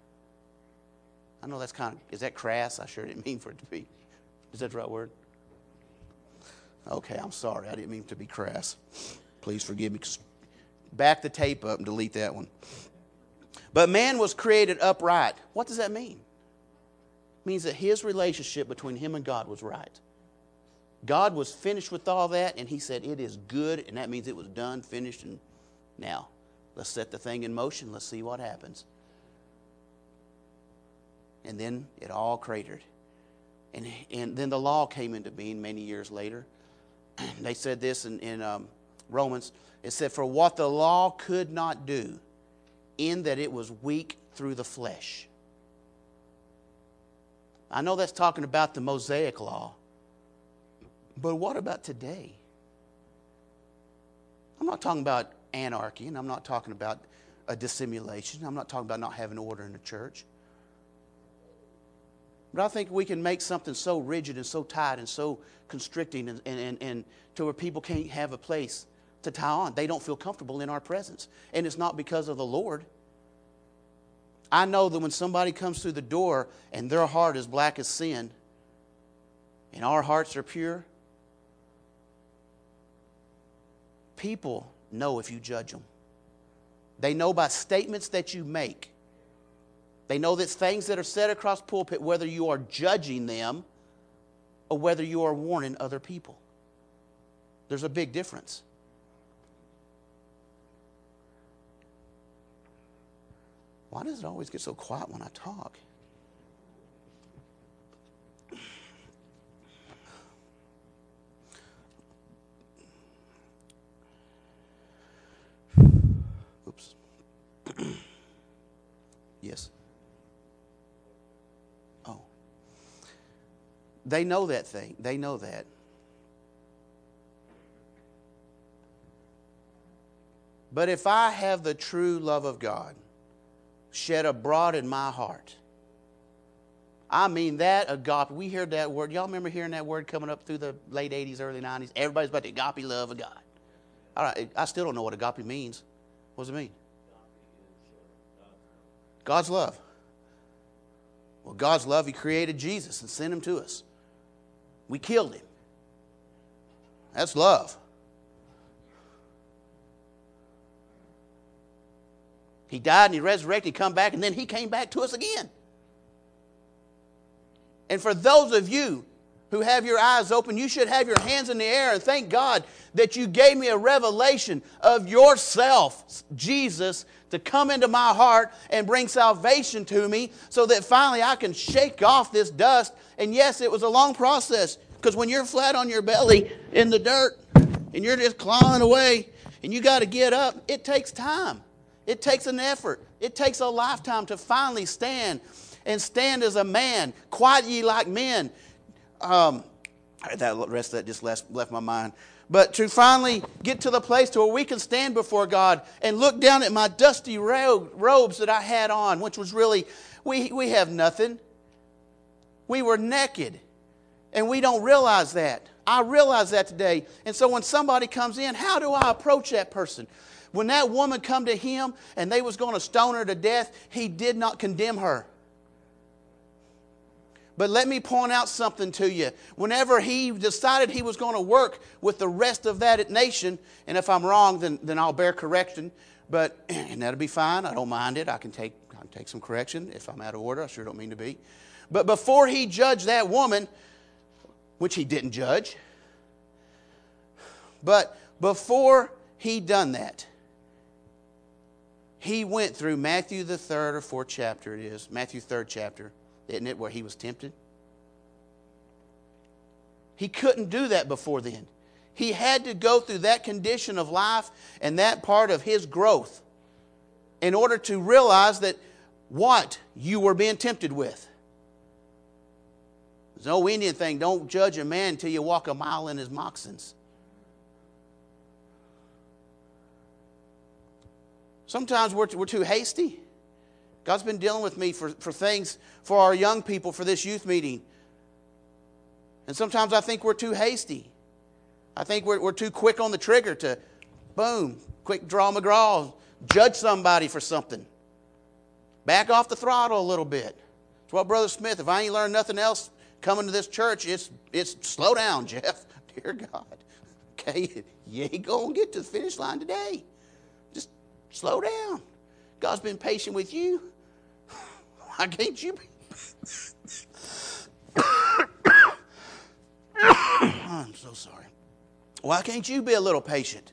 I know that's kind of, is that crass? I sure didn't mean for it to be. Is that the right word? Okay, I'm sorry. I didn't mean to be crass. Please forgive me. Back the tape up and delete that one. But man was created upright. What does that mean? It means that his relationship between him and God was right. God was finished with all that, and he said, it is good, and that means it was done, finished, and now let's set the thing in motion. Let's see what happens. And then it all cratered. And then the law came into being many years later. They said this in Romans. It said, for what the law could not do, in that it was weak through the flesh. I know that's talking about the Mosaic law. But what about today? I'm not talking about anarchy, and I'm not talking about a dissimulation. I'm not talking about not having order in the church. But I think we can make something so rigid and so tight and so constricting and to where people can't have a place to tie on. They don't feel comfortable in our presence. And it's not because of the Lord. I know that when somebody comes through the door and their heart is black as sin and our hearts are pure, people know if you judge them. They know by statements that you make. They know that things that are said across pulpit, whether you are judging them or whether you are warning other people. There's a big difference. Why does it always get so quiet when I talk? Oops. Yes. Oh. They know that thing. They know that. But if I have the true love of God shed abroad in my heart, I mean that agape. We heard that word. Y'all remember hearing that word coming up through the late 80s, early 90s? Everybody's about the agape love of God. All right, I still don't know what agape means. What does it mean? God's love. Well, God's love, He created Jesus and sent Him to us. We killed Him. That's love. He died and He resurrected, He come back, and then He came back to us again. And for those of you who have your eyes open, you should have your hands in the air and thank God that you gave me a revelation of yourself, Jesus, to come into my heart and bring salvation to me so that finally I can shake off this dust. And yes, it was a long process, because when you're flat on your belly in the dirt and you're just clawing away and you got to get up, it takes time. It takes an effort. It takes a lifetime to finally stand and stand as a man. Quiet ye like men. That rest of that just left my mind. But to finally get to the place to where we can stand before God and look down at my dusty robes that I had on, which was really, we have nothing. We were naked. And we don't realize that. I realize that today. And so when somebody comes in, how do I approach that person? When that woman come to him and they was going to stone her to death, he did not condemn her. But let me point out something to you. Whenever he decided he was going to work with the rest of that nation, and if I'm wrong, then I'll bear correction. And that'll be fine. I don't mind it. I can take some correction if I'm out of order. I sure don't mean to be. But before he judged that woman, which he didn't judge, but before he done that, he went through Matthew the 3rd or 4th chapter it is. Matthew 3rd chapter. Isn't it where he was tempted? He couldn't do that before then. He had to go through that condition of life and that part of his growth in order to realize that what you were being tempted with. There's no Indian thing, don't judge a man until you walk a mile in his moccasins. Sometimes we're too hasty. God's been dealing with me for things for our young people for this youth meeting. And sometimes I think we're too hasty. I think we're too quick on the trigger to Boom. Quick draw McGraw. Judge somebody for something. Back off the throttle a little bit. That's what Brother Smith, if I ain't learned nothing else coming to this church, it's slow down, Jeff. Dear God. Okay, you ain't going to get to the finish line today. Just slow down. God's been patient with you. Why can't you be? I'm so sorry. Why can't you be a little patient?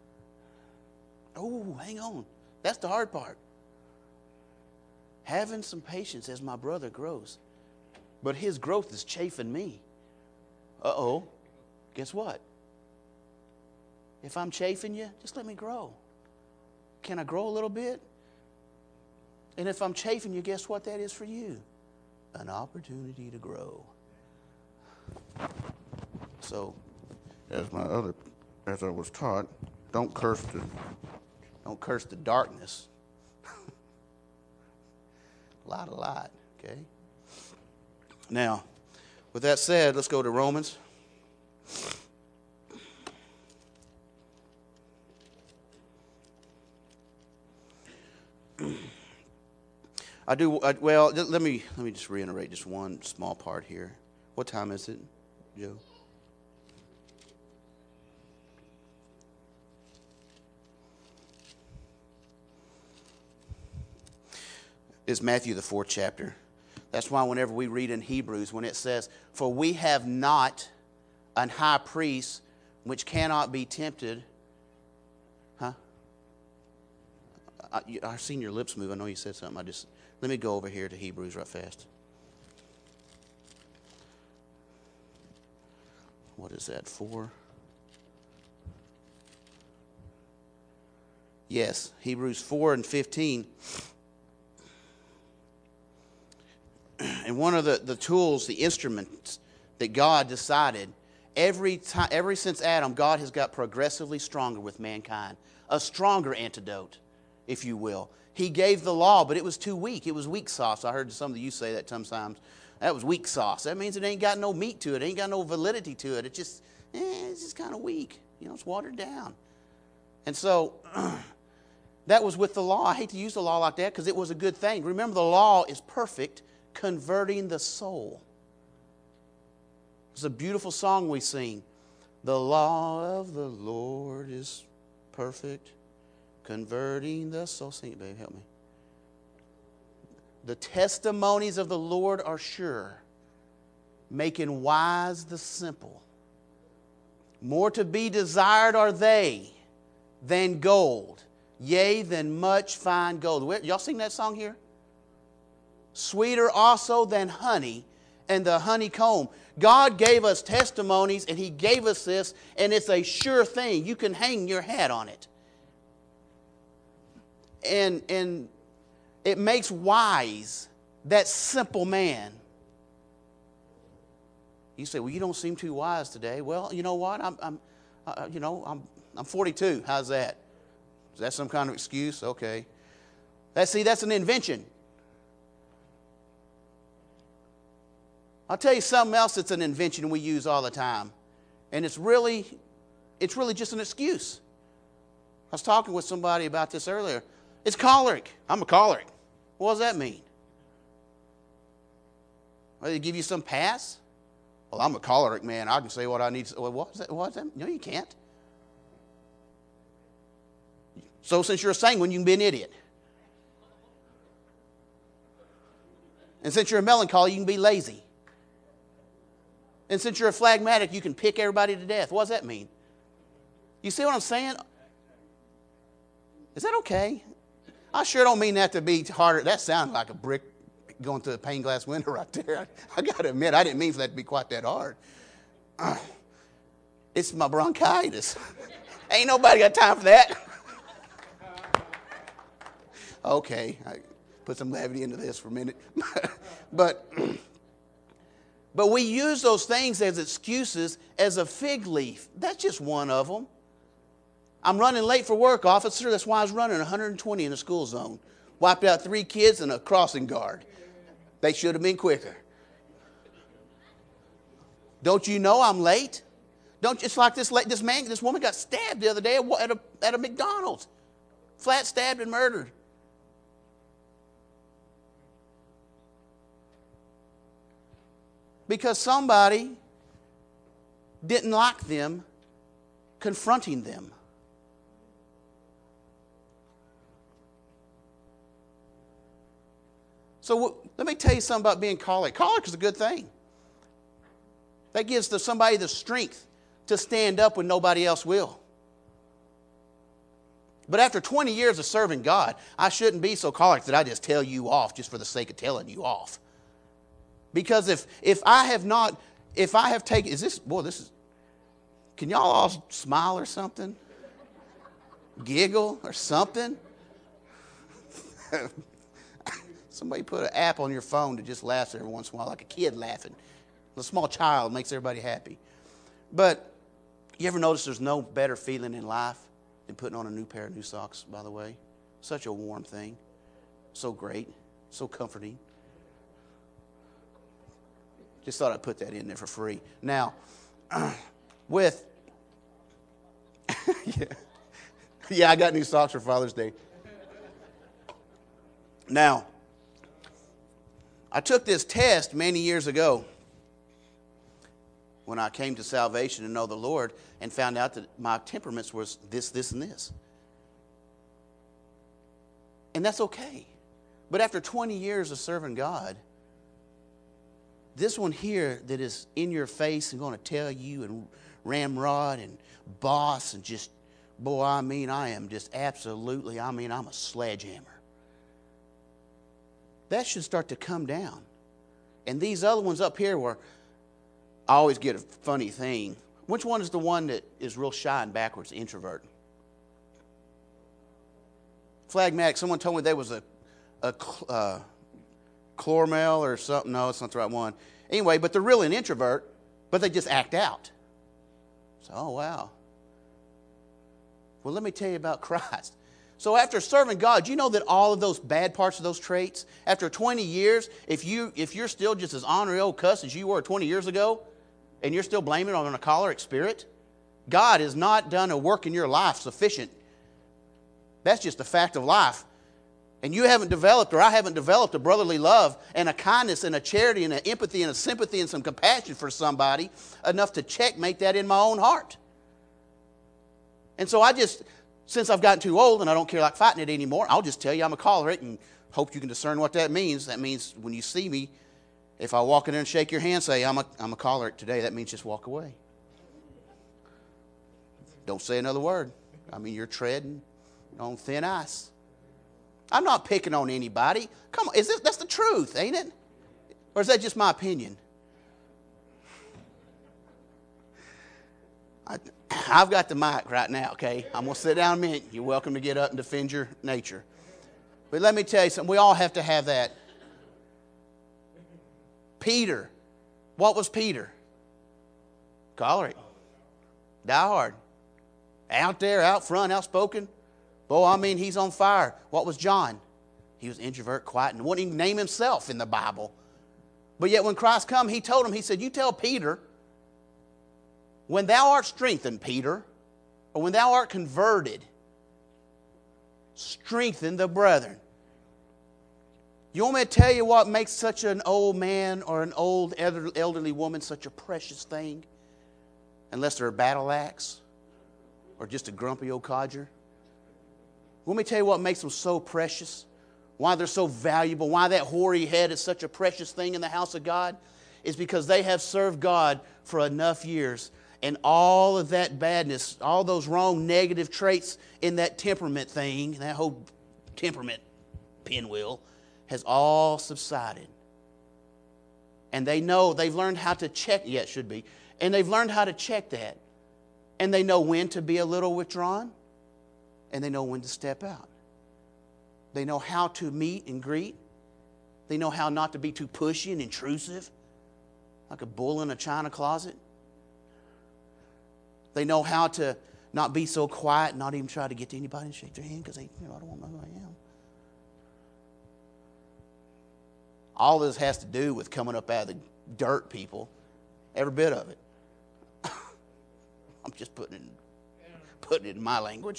Oh, hang on. That's the hard part. Having some patience as my brother grows. But his growth is chafing me. Uh-oh. Guess what? If I'm chafing you, just let me grow. Can I grow a little bit? And if I'm chafing you, guess what that is for you? An opportunity to grow. So, as I was taught, don't curse the darkness. A lot, okay? Now, with that said, let's go to Romans. Let me just reiterate just one small part here. What time is it, Joe? Is Matthew the 4th chapter. That's why whenever we read in Hebrews, when it says, "For we have not an high priest which cannot be tempted," I've seen your lips move. I know you said something. Let me go over here to Hebrews right fast. What is that, 4? Yes, Hebrews 4 and 15. And one of the tools, the instruments that God decided, ever since Adam, God has got progressively stronger with mankind. A stronger antidote, if you will. He gave the law, but it was too weak. It was weak sauce. I heard some of you say that sometimes. That was weak sauce. That means it ain't got no meat to it. It ain't got no validity to it. It's just kind of weak. It's watered down. And so that was with the law. I hate to use the law like that because it was a good thing. Remember, the law is perfect, converting the soul. It's a beautiful song we sing. The law of the Lord is perfect, converting the soul. Sing it, babe. Help me. The testimonies of the Lord are sure, making wise the simple. More to be desired are they than gold, yea, than much fine gold. Y'all sing that song here? Sweeter also than honey and the honeycomb. God gave us testimonies and He gave us this, and it's a sure thing. You can hang your hat on it. And it makes wise that simple man. You say, well, you don't seem too wise today. Well, you know what? I'm 42. How's that? Is that some kind of excuse? Okay. That's an invention. I'll tell you something else that's an invention we use all the time. And it's really just an excuse. I was talking with somebody about this earlier. It's choleric. I'm a choleric. What does that mean? Well, they give you some pass? Well, I'm a choleric, man. I can say what I need to say. Well, what is that? No, you can't. So since you're a sanguine, you can be an idiot. And since you're a melancholy, you can be lazy. And since you're a phlegmatic, you can pick everybody to death. What does that mean? You see what I'm saying? Is that okay? I sure don't mean that to be harder. That sounds like a brick going through a pane glass window right there. I got to admit, I didn't mean for that to be quite that hard. It's my bronchitis. Ain't nobody got time for that. Okay, I put some levity into this for a minute. But we use those things as excuses as a fig leaf. That's just one of them. I'm running late for work, officer. That's why I was running 120 in the school zone. Wiped out 3 kids and a crossing guard. They should have been quicker. Don't you know I'm late? Don't just like this woman got stabbed the other day at a McDonald's. Flat stabbed and murdered. Because somebody didn't like them confronting them. So let me tell you something about being choleric. Choleric is a good thing. That gives somebody the strength to stand up when nobody else will. But after 20 years of serving God, I shouldn't be so choleric that I just tell you off just for the sake of telling you off. Because if I have taken, can y'all all smile or something? Giggle or something? Somebody put an app on your phone that just laughs every once in a while, like a kid laughing. A small child makes everybody happy. But you ever notice there's no better feeling in life than putting on a new pair of new socks, by the way? Such a warm thing. So great. So comforting. Just thought I'd put that in there for free. Now, yeah, I got new socks for Father's Day. Now, I took this test many years ago when I came to salvation and know the Lord, and found out that my temperaments was this, and this. And that's okay. But after 20 years of serving God, this one here that is in your face and going to tell you and ramrod and boss and just, boy, I am just absolutely, I'm a sledgehammer. That should start to come down. And these other ones up here were, I always get a funny thing. Which one is the one that is real shy and backwards, introvert? Phlegmatic. Someone told me there was a Chlormel or something. No, it's not the right one. Anyway, but they're really an introvert, but they just act out. So, oh, wow. Well, let me tell you about Christ. So after serving God, you know that all of those bad parts of those traits, after 20 years, if you're still just as ornery old cuss as you were 20 years ago, and you're still blaming it on a choleric spirit, God has not done a work in your life sufficient. That's just a fact of life. And you haven't developed, or I haven't developed, a brotherly love and a kindness and a charity and an empathy and a sympathy and some compassion for somebody enough to checkmate that in my own heart. And so since I've gotten too old and I don't care like fighting it anymore, I'll just tell you I'm a choleric and hope you can discern what that means. That means when you see me, if I walk in there and shake your hand, say, I'm a choleric today, that means just walk away. Don't say another word. You're treading on thin ice. I'm not picking on anybody. Come on, that's the truth, ain't it? Or is that just my opinion? I've got the mic right now, okay? I'm going to sit down a minute. You're welcome to get up and defend your nature. But let me tell you something. We all have to have that. Peter. What was Peter? Choleric. Die hard. Out there, out front, outspoken. Boy, he's on fire. What was John? He was introvert, quiet, and wouldn't even name himself in the Bible. But yet when Christ come, he told him, he said, you tell Peter, when thou art strengthened, Peter, or when thou art converted, strengthen the brethren. You want me to tell you what makes such an old man or an old elderly woman such a precious thing? Unless they're a battle axe or just a grumpy old codger. Let me tell you what makes them so precious, why they're so valuable, why that hoary head is such a precious thing in the house of God, is because they have served God for enough years. And all of that badness, all those wrong negative traits in that temperament thing, that whole temperament pinwheel, has all subsided. And they know, they've learned how to check, yeah, it should be. And they've learned how to check that. And they know when to be a little withdrawn. And they know when to step out. They know how to meet and greet. They know how not to be too pushy and intrusive, like a bull in a china closet. They know how to not be so quiet and not even try to get to anybody and shake their hand because I don't want to know who I am. All this has to do with coming up out of the dirt, people. Every bit of it. just putting it in my language.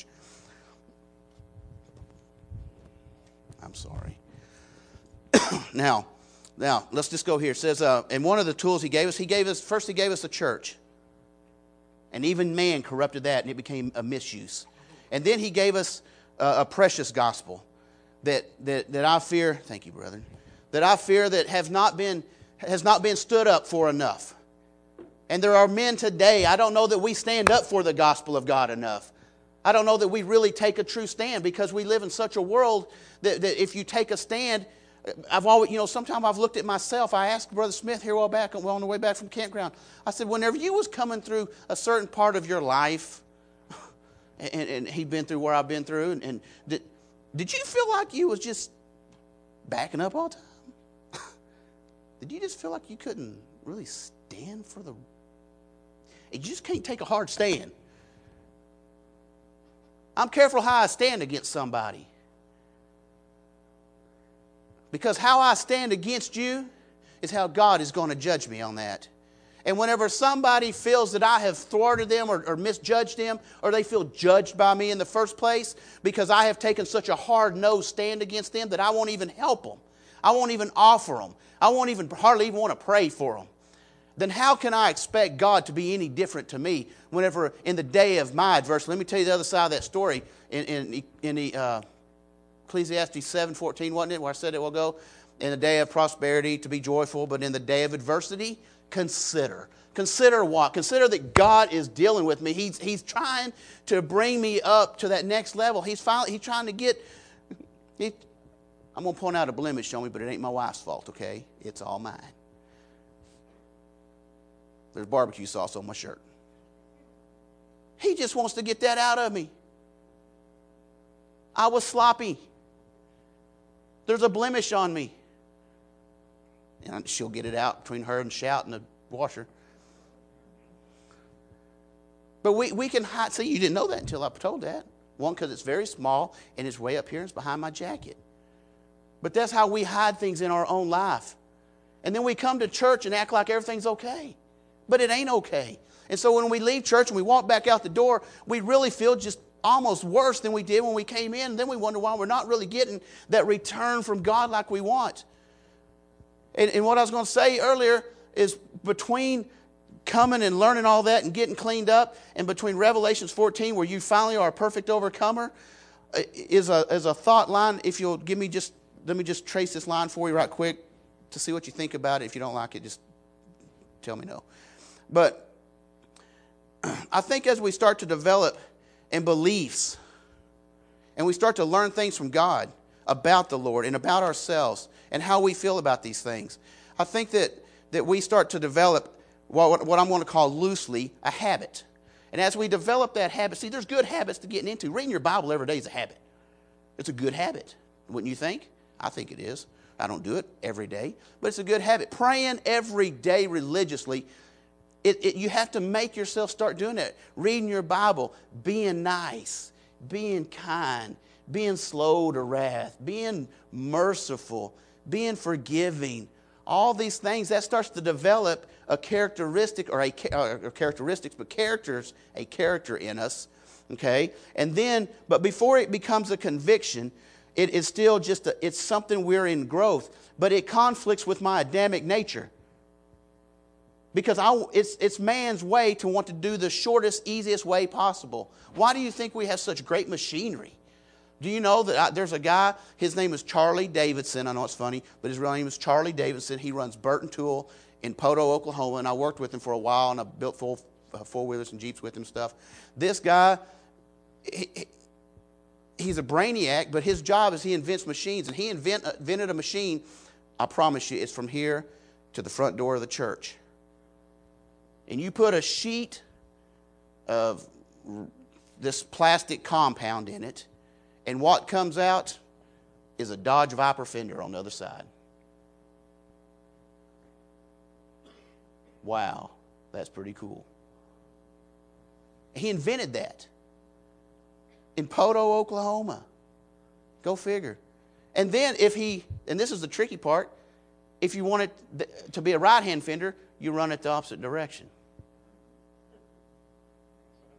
I'm sorry. Now, let's just go here. It says, and one of the tools he gave us a church. And even man corrupted that, and it became a misuse. And then he gave us a precious gospel that I fear, thank you, brethren, that I fear that has not been stood up for enough. And there are men today, I don't know that we stand up for the gospel of God enough. I don't know that we really take a true stand, because we live in such a world that if you take a stand, sometimes I've looked at myself. I asked Brother Smith here a while back, on the way back from campground. I said, whenever you was coming through a certain part of your life, and he'd been through where I've been through, and did you feel like you was just backing up all the time? Did you just feel like you couldn't really stand for the... You just can't take a hard stand. I'm careful how I stand against somebody. Because how I stand against you is how God is going to judge me on that. And whenever somebody feels that I have thwarted them or misjudged them, or they feel judged by me in the first place because I have taken such a hard-nosed stand against them that I won't even help them, I won't even offer them, I won't even hardly even want to pray for them, then how can I expect God to be any different to me whenever in the day of my adversity? Let me tell you the other side of that story in Ecclesiastes 7:14, wasn't it, where I said it will go? In the day of prosperity, to be joyful, but in the day of adversity, consider. Consider what? Consider that God is dealing with me. He's trying to bring me up to that next level. He's trying to get... I'm going to point out a blemish on me, but it ain't my wife's fault, okay? It's all mine. There's barbecue sauce on my shirt. He just wants to get that out of me. I was sloppy. There's a blemish on me. And she'll get it out between her and Shout and the washer. But we can hide. See, you didn't know that until I told that. One, because it's very small and it's way up here and it's behind my jacket. But that's how we hide things in our own life. And then we come to church and act like everything's okay. But it ain't okay. And so when we leave church and we walk back out the door, we really feel just almost worse than we did when we came in. And then we wonder why we're not really getting that return from God like we want. And what I was going to say earlier is between coming and learning all that and getting cleaned up, and between Revelations 14, where you finally are a perfect overcomer, is a thought line. If you'll give me let me just trace this line for you right quick to see what you think about it. If you don't like it, just tell me no. But I think as we start to develop in beliefs, and we start to learn things from God about the Lord and about ourselves and how we feel about these things, I think that we start to develop what I'm going to call loosely a habit. And as we develop that habit, see, there's good habits to getting into. Reading your Bible every day is a habit. It's a good habit, wouldn't you think? I think it is. I don't do it every day, but it's a good habit. Praying every day religiously, you have to make yourself start doing that. Reading your Bible, being nice, being kind, being slow to wrath, being merciful, being forgiving. All these things, that starts to develop a characteristic, or characteristics, but characters, a character in us, okay? And then, but before it becomes a conviction, it is still just it's something we're in growth, but it conflicts with my Adamic nature. Because it's man's way to want to do the shortest, easiest way possible. Why do you think we have such great machinery? Do you know that there's a guy, his name is Charlie Davidson. I know it's funny, but his real name is Charlie Davidson. He runs Burton Tool in Poto, Oklahoma, and I worked with him for a while, and I built four-wheelers and Jeeps with him and stuff. This guy, he's a brainiac, but his job is he invents machines, and he invented a machine, I promise you, it's from here to the front door of the church. And you put a sheet of this plastic compound in it, and what comes out is a Dodge Viper fender on the other side. Wow, that's pretty cool. He invented that in Poto, Oklahoma. Go figure. And then and this is the tricky part, if you want it to be a right-hand fender, you run it the opposite direction.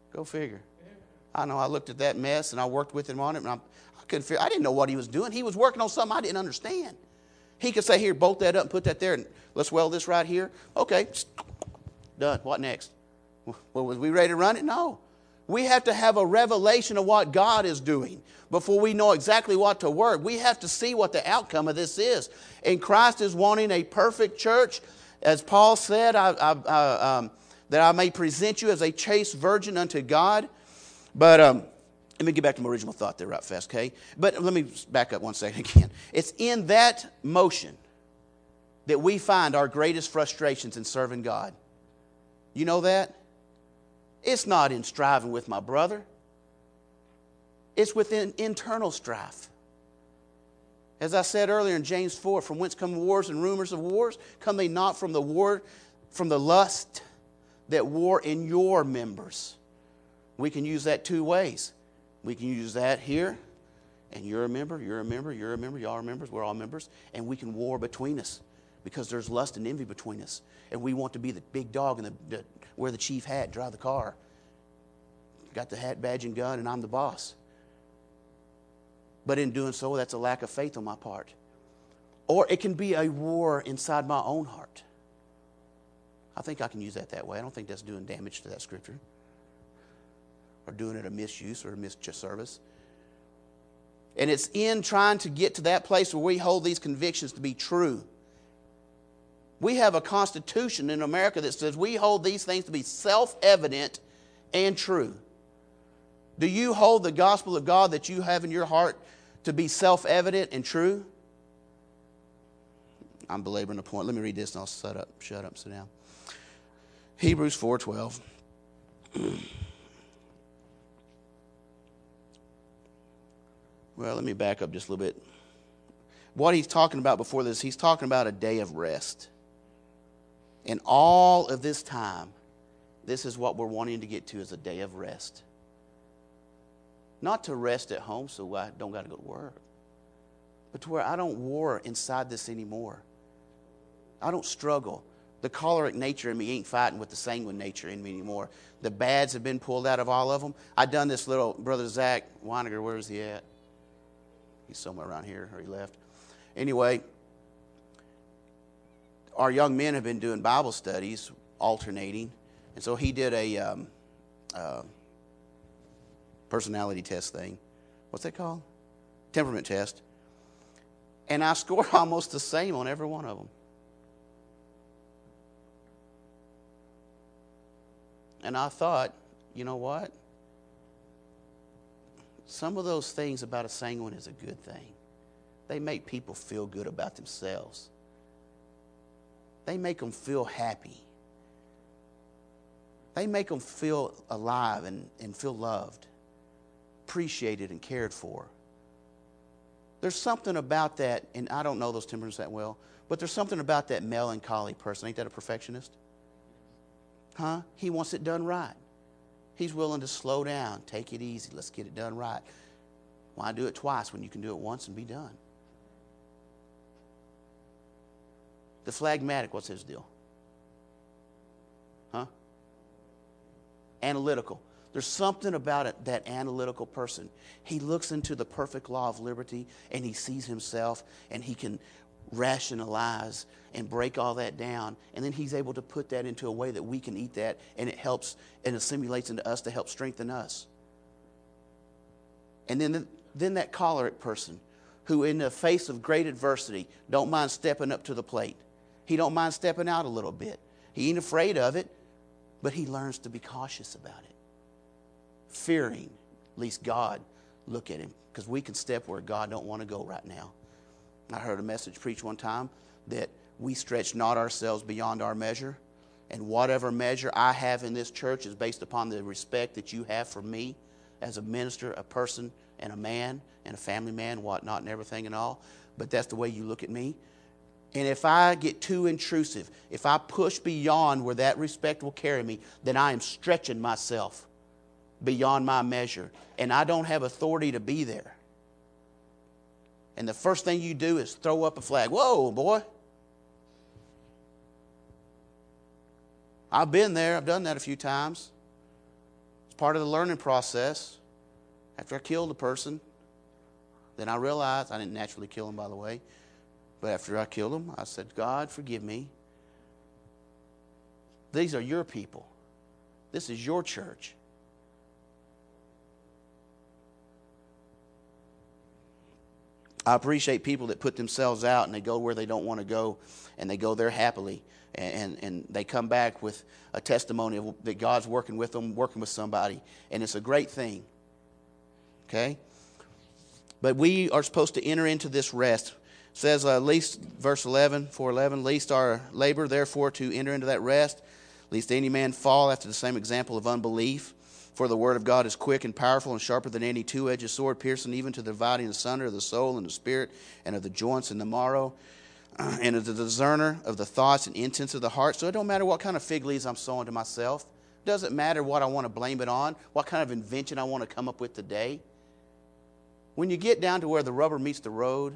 Go figure. I know I looked at that mess and I worked with him on it, and I couldn't figure. I didn't know what he was doing. He was working on something I didn't understand. He could say, here, bolt that up and put that there, and let's weld this right here. Okay, done. What next? Well, was we ready to run it? No. We have to have a revelation of what God is doing before we know exactly what to work. We have to see what the outcome of this is. And Christ is wanting a perfect church. As Paul said, that I may present you as a chaste virgin unto God. But let me get back to my original thought there right fast, okay? But let me back up one second again. It's in that motion that we find our greatest frustrations in serving God. You know that? It's not in striving with my brother. It's within internal strife. As I said earlier in James 4, from whence come wars and rumors of wars? Come they not from the lust that war in your members? We can use that two ways. We can use that here, and you're a member, you're a member, you're a member, y'all are members, we're all members, and we can war between us because there's lust and envy between us. And we want to be the big dog and wear the chief hat, drive the car. Got the hat, badge, and gun, and I'm the boss. But in doing so, that's a lack of faith on my part. Or it can be a war inside my own heart. I think I can use that way. I don't think that's doing damage to that scripture, or doing it a misuse or a misservice. And it's in trying to get to that place where we hold these convictions to be true. We have a constitution in America that says we hold these things to be self-evident and true. Do you hold the gospel of God that you have in your heart to be self-evident and true? I'm belaboring the point. Let me read this and I'll shut up, sit down. Hebrews 4:12. Well, let me back up just a little bit. What he's talking about before this, he's talking about a day of rest. And all of this time, this is what we're wanting to get to, is a day of rest. Not to rest at home so I don't got to go to work, but to where I don't war inside this anymore. I don't struggle. The choleric nature in me ain't fighting with the sanguine nature in me anymore. The bads have been pulled out of all of them. I done this little, Brother Zach Weiniger, where is he at? He's somewhere around here, or he left. Anyway, our young men have been doing Bible studies, alternating. And so he did a personality test thing. What's that called? Temperament test. And I scored almost the same on every one of them. And I thought, you know what? Some of those things about a sanguine is a good thing. They make people feel good about themselves. They make them feel happy. They make them feel alive and feel loved, appreciated and cared for. There's something about that, and I don't know those temperaments that well, but there's something about that melancholy person. Ain't that a perfectionist? Huh? He wants it done right. He's willing to slow down, take it easy, let's get it done right. Why do it twice when you can do it once and be done? The phlegmatic, what's his deal? Huh? Analytical. There's something about it, that analytical person. He looks into the perfect law of liberty and he sees himself and he can rationalize and break all that down, and then he's able to put that into a way that we can eat that, and it helps and assimilates into us to help strengthen us. And then that choleric person who in the face of great adversity don't mind stepping up to the plate. He don't mind stepping out a little bit. He ain't afraid of it, but he learns to be cautious about it. Fearing, at least God look at him, because we can step where God don't want to go right now. I heard a message preached one time that we stretch not ourselves beyond our measure, and whatever measure I have in this church is based upon the respect that you have for me as a minister, a person, and a man, and a family man, whatnot, and everything and all. But that's the way you look at me. And if I get too intrusive, if I push beyond where that respect will carry me, then I am stretching myself beyond my measure, and I don't have authority to be there. And the first thing you do is throw up a flag. Whoa, boy. I've been there. I've done that a few times. part of the learning process. After I killed the person, then I realized, I didn't naturally kill him, by the way, but after I killed him, I said, God, forgive me. These are your people. This is your church. I appreciate people that put themselves out and they go where they don't want to go, and they go there happily, and they come back with a testimony of that God's working with them, working with somebody, and it's a great thing. Okay? But we are supposed to enter into this rest. It says, least, verse 11, 4:11, least our labor, therefore, to enter into that rest, lest any man fall after the same example of unbelief. For the word of God is quick and powerful and sharper than any two-edged sword, piercing even to the dividing asunder of the soul and the spirit and of the joints and the marrow, and is the discerner of the thoughts and intents of the heart. So it don't matter what kind of fig leaves I'm sowing to myself. It doesn't matter what I want to blame it on, what kind of invention I want to come up with today. When you get down to where the rubber meets the road,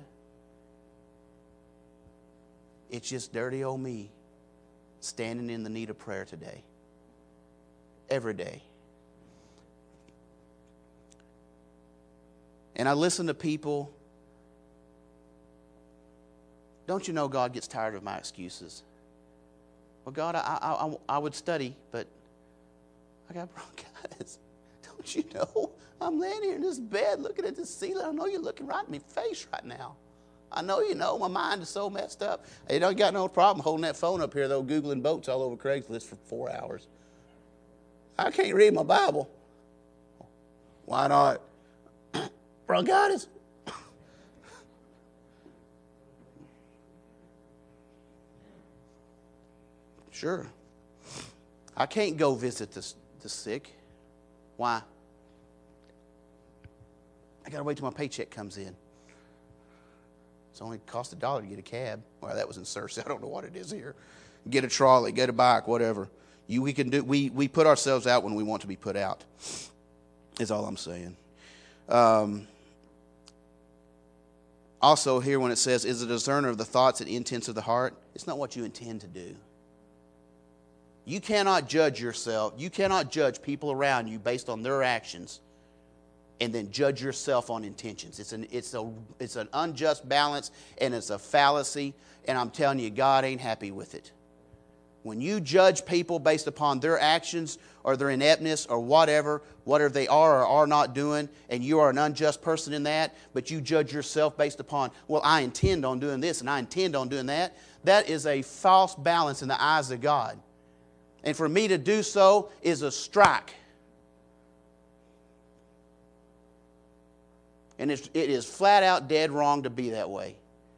it's just dirty old me standing in the need of prayer today. Every day. And I listen to people. Don't you know God gets tired of my excuses? Well, God, I would study, but I got bronchitis. Don't you know? I'm laying here in this bed looking at this ceiling. I know you're looking right in my face right now. I know you know. My mind is so messed up. I don't got no problem holding that phone up here, though, Googling boats all over Craigslist for 4 hours. I can't read my Bible. Why not? Bronchitis. Sure. I can't go visit the sick. Why? I got to wait till my paycheck comes in. It's only cost $1 to get a cab. Well, that was in Searcy. I don't know what it is here. Get a trolley, get a bike, whatever. We put ourselves out when we want to be put out. Is all I'm saying. Also here when it says, is a discerner of the thoughts and intents of the heart, it's not what you intend to do. You cannot judge yourself. You cannot judge people around you based on their actions and then judge yourself on intentions. It's an unjust balance, and it's a fallacy, and I'm telling you, God ain't happy with it. When you judge people based upon their actions or their ineptness or whatever they are or are not doing, and you are an unjust person in that, but you judge yourself based upon, well, I intend on doing this and I intend on doing that, that is a false balance in the eyes of God. And for me to do so is a strike. And it is flat out dead wrong to be that way.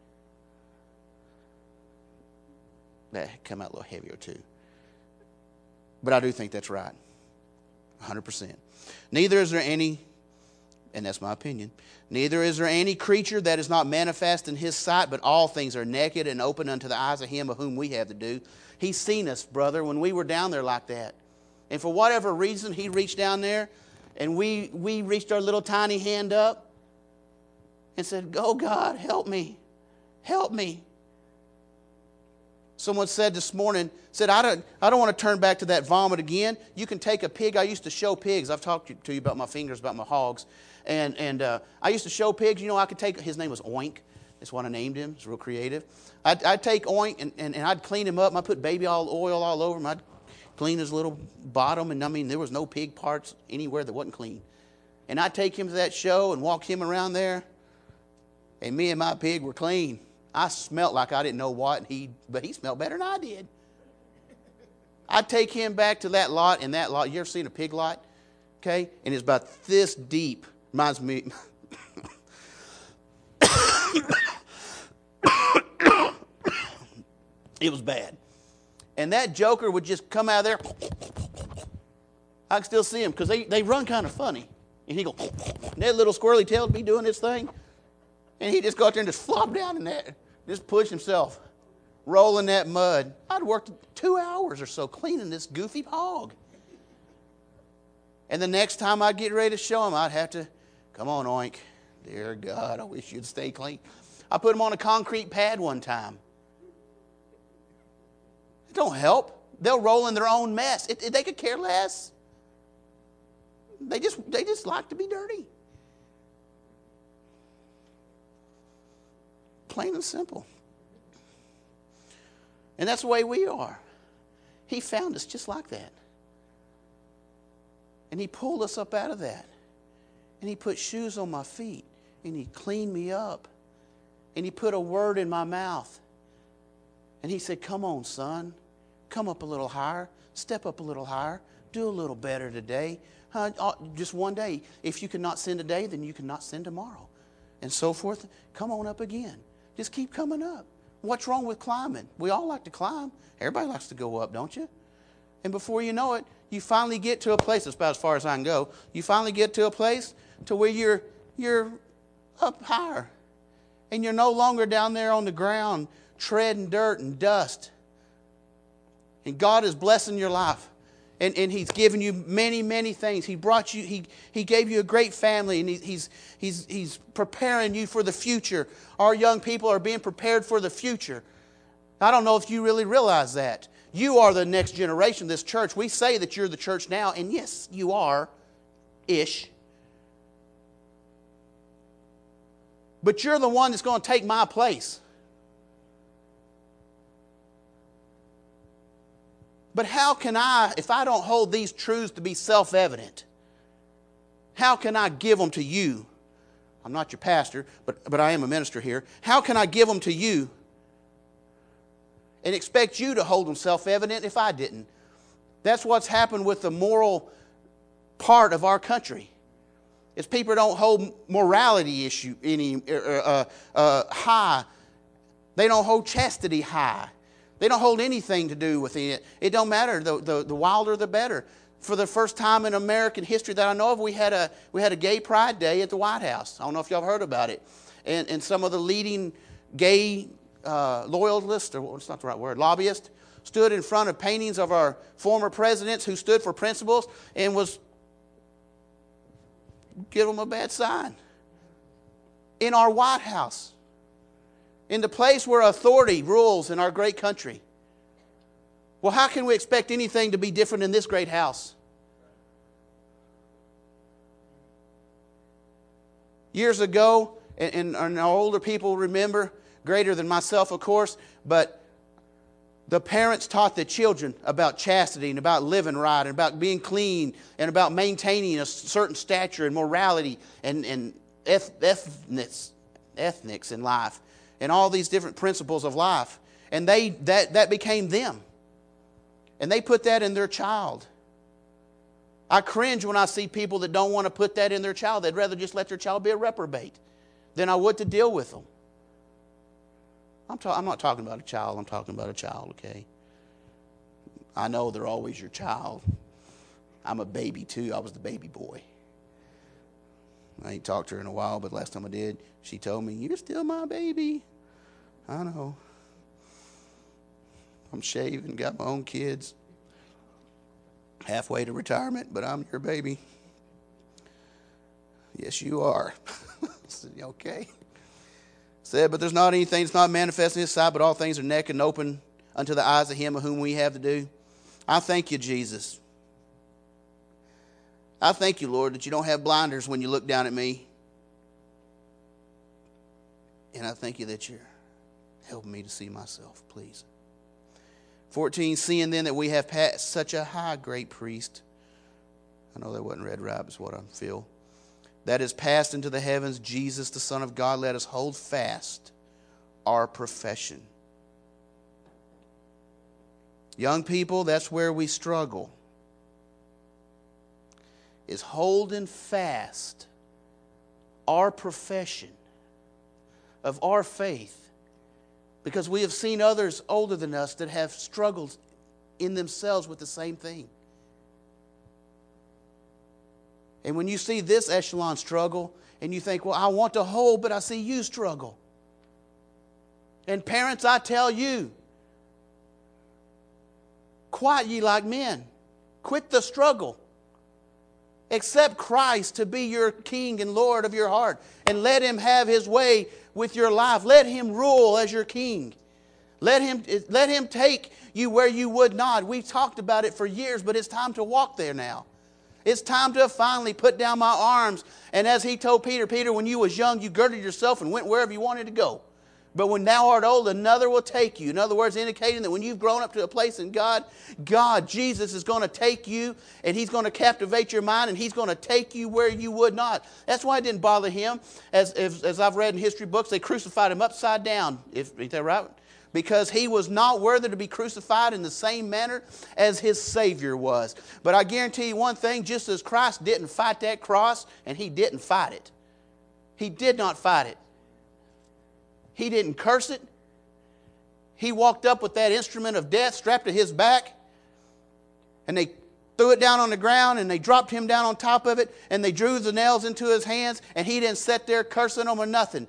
That come out a little heavier too. But I do think that's right. 100%. Neither is there any, and that's my opinion, neither is there any creature that is not manifest in his sight, but all things are naked and open unto the eyes of him of whom we have to do. He's seen us, brother, when we were down there like that. And for whatever reason, he reached down there, and we reached our little tiny hand up and said, "Oh, God, help me. Help me." Someone said this morning, I don't want to turn back to that vomit again. You can take a pig. I used to show pigs. I've talked to you about my fingers, about my hogs. And I used to show pigs. You know, I could take, his name was Oink. That's what I named him. It's real creative. I'd take Oink and I'd clean him up. And I'd put baby oil all over him. I'd clean his little bottom. And I mean, there was no pig parts anywhere that wasn't clean. And I'd take him to that show and walk him around there. And me and my pig were clean. I smelt like I didn't know what, but he smelled better than I did. I'd take him back to that lot, and that lot, you ever seen a pig lot? Okay? And it's about this deep. Reminds me. It was bad. And that joker would just come out of there. I can still see him because they run kind of funny. And he'd go, and that little squirrely tail would be doing this thing. And he'd just go out there and just flop down in that. Just push himself, roll in that mud. I'd worked 2 hours or so cleaning this goofy hog. And the next time I'd get ready to show him, I'd have to, come on, Oink. Dear God, I wish you'd stay clean. I put him on a concrete pad one time. It don't help. They'll roll in their own mess. They could care less. They just like to be dirty. Plain and simple. And that's the way we are. He found us just like that. And He pulled us up out of that. And He put shoes on my feet. And He cleaned me up. And He put a word in my mouth. And He said, come on, son. Come up a little higher. Step up a little higher. Do a little better today. Just one day. If you cannot sin today, then you cannot sin tomorrow. And so forth. Come on up again. Just keep coming up. What's wrong with climbing? We all like to climb. Everybody likes to go up, don't you? And before you know it, you finally get to a place, that's about as far as I can go, you finally get to a place to where you're up higher. And you're no longer down there on the ground treading dirt and dust. And God is blessing your life. And He's given you many, many things. He brought you, He gave you a great family, and He's preparing you for the future. Our young people are being prepared for the future. I don't know if you really realize that. You are the next generation of this church. We say that you're the church now, and yes, you are-ish. But you're the one that's going to take my place. But how can I, if I don't hold these truths to be self-evident, how can I give them to you? I'm not your pastor, but I am a minister here. How can I give them to you and expect you to hold them self-evident if I didn't? That's what's happened with the moral part of our country. Is people don't hold morality issue any high. They don't hold chastity high. They don't hold anything to do with it. It don't matter. The wilder, the better. For the first time in American history that I know of, we had a gay pride day at the White House. I don't know if y'all have heard about it. And some of the leading gay loyalists, or it's not the right word, lobbyists, stood in front of paintings of our former presidents who stood for principles and was give them a bad sign. In our White House. In the place where authority rules in our great country. Well, how can we expect anything to be different in this great house? Years ago, and our older people remember, greater than myself, of course, but the parents taught the children about chastity and about living right and about being clean and about maintaining a certain stature and morality and ethnics in life and all these different principles of life. And that became them. And they put that in their child. I cringe when I see people that don't want to put that in their child. They'd rather just let their child be a reprobate than I would to deal with them. I'm not talking about a child. I'm talking about a child, okay? I know they're always your child. I'm a baby, too. I was the baby boy. I ain't talked to her in a while, but last time I did, she told me, "You're still my baby." I know. I'm shaving, got my own kids. Halfway to retirement, but I'm your baby. Yes, you are. I said, okay. Said, but there's not anything that's not manifest in His sight, but all things are naked and open unto the eyes of Him of whom we have to do. I thank you, Jesus. I thank you, Lord, that you don't have blinders when you look down at me. And I thank you that you're helping me to see myself, please. 14, seeing then that we have passed such a high great priest. I know that wasn't read right, but it's what I feel. That is passed into the heavens, Jesus, the Son of God, let us hold fast our profession. Young people, that's where we struggle. Is holding fast our profession of our faith. Because we have seen others older than us that have struggled in themselves with the same thing. And when you see this echelon struggle, and you think, well, I want to hold, but I see you struggle. And parents, I tell you, quiet ye like men. Quit the struggle. Accept Christ to be your King and Lord of your heart. And let Him have His way with your life. Let Him rule as your King. Let Him take you where you would not. We've talked about it for years, but it's time to walk there now. It's time to finally put down my arms. And as he told Peter, Peter, when you was young, you girded yourself and went wherever you wanted to go. But when thou art old, another will take you. In other words, indicating that when you've grown up to a place in God, Jesus, is going to take you and He's going to captivate your mind and He's going to take you where you would not. That's why it didn't bother Him. As I've read in history books, they crucified Him upside down. Ain't that right? Because He was not worthy to be crucified in the same manner as His Savior was. But I guarantee you one thing, just as Christ didn't fight that cross, and He didn't fight it. He did not fight it. He didn't curse it. He walked up with that instrument of death strapped to His back, and they threw it down on the ground, and they dropped Him down on top of it, and they drew the nails into His hands, and He didn't sit there cursing them or nothing.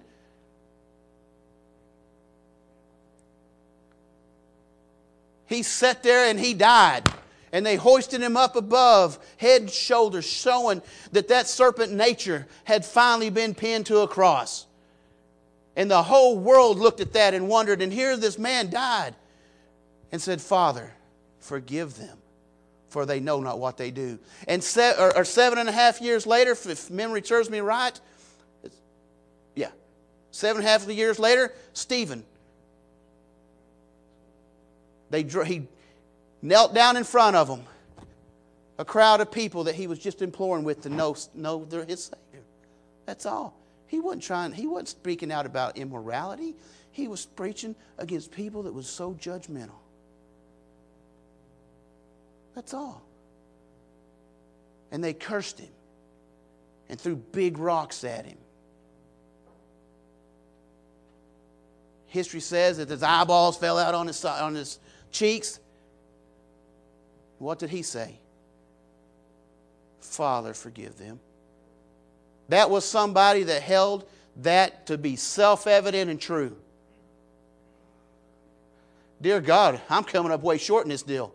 He sat there and He died. And they hoisted Him up above, head and shoulders, showing that serpent nature had finally been pinned to a cross. And the whole world looked at that and wondered. And here this man died and said, Father, forgive them, for they know not what they do. And 7.5 years later, if memory serves me right, 7.5 years later, Stephen. He knelt down in front of them, a crowd of people that he was just imploring with to know they're his Savior. That's all. He wasn't speaking out about immorality. He was preaching against people that was so judgmental. That's all. And they cursed Him and threw big rocks at Him. History says that His eyeballs fell out on his cheeks. What did He say? Father, forgive them. That was somebody that held that to be self-evident and true. Dear God, I'm coming up way short in this deal.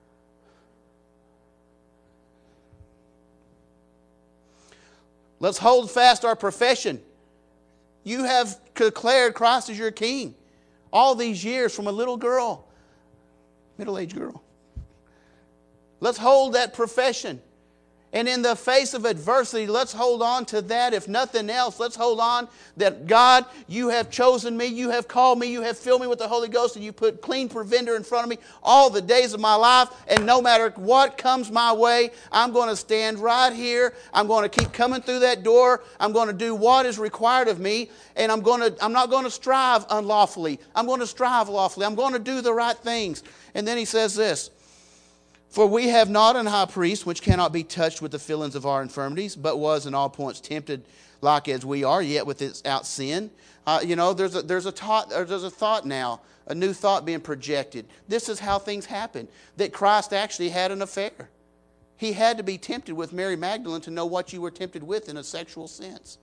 Let's hold fast our profession. You have declared Christ as your King all these years from a little girl, middle-aged girl. Let's hold that profession. And in the face of adversity, let's hold on to that. If nothing else, let's hold on that God, You have chosen me, You have called me, You have filled me with the Holy Ghost, and You put clean provender in front of me all the days of my life. And no matter what comes my way, I'm going to stand right here. I'm going to keep coming through that door. I'm going to do what is required of me. And I'm not going to strive unlawfully. I'm going to strive lawfully. I'm going to do the right things. And then he says this. For we have not an high priest which cannot be touched with the feelings of our infirmities, but was in all points tempted like as we are, yet without sin. There's a thought now, a new thought being projected. This is how things happen. That Christ actually had an affair. He had to be tempted with Mary Magdalene to know what you were tempted with in a sexual sense.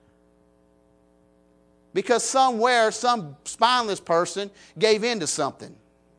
Because somewhere, some spineless person gave in to something.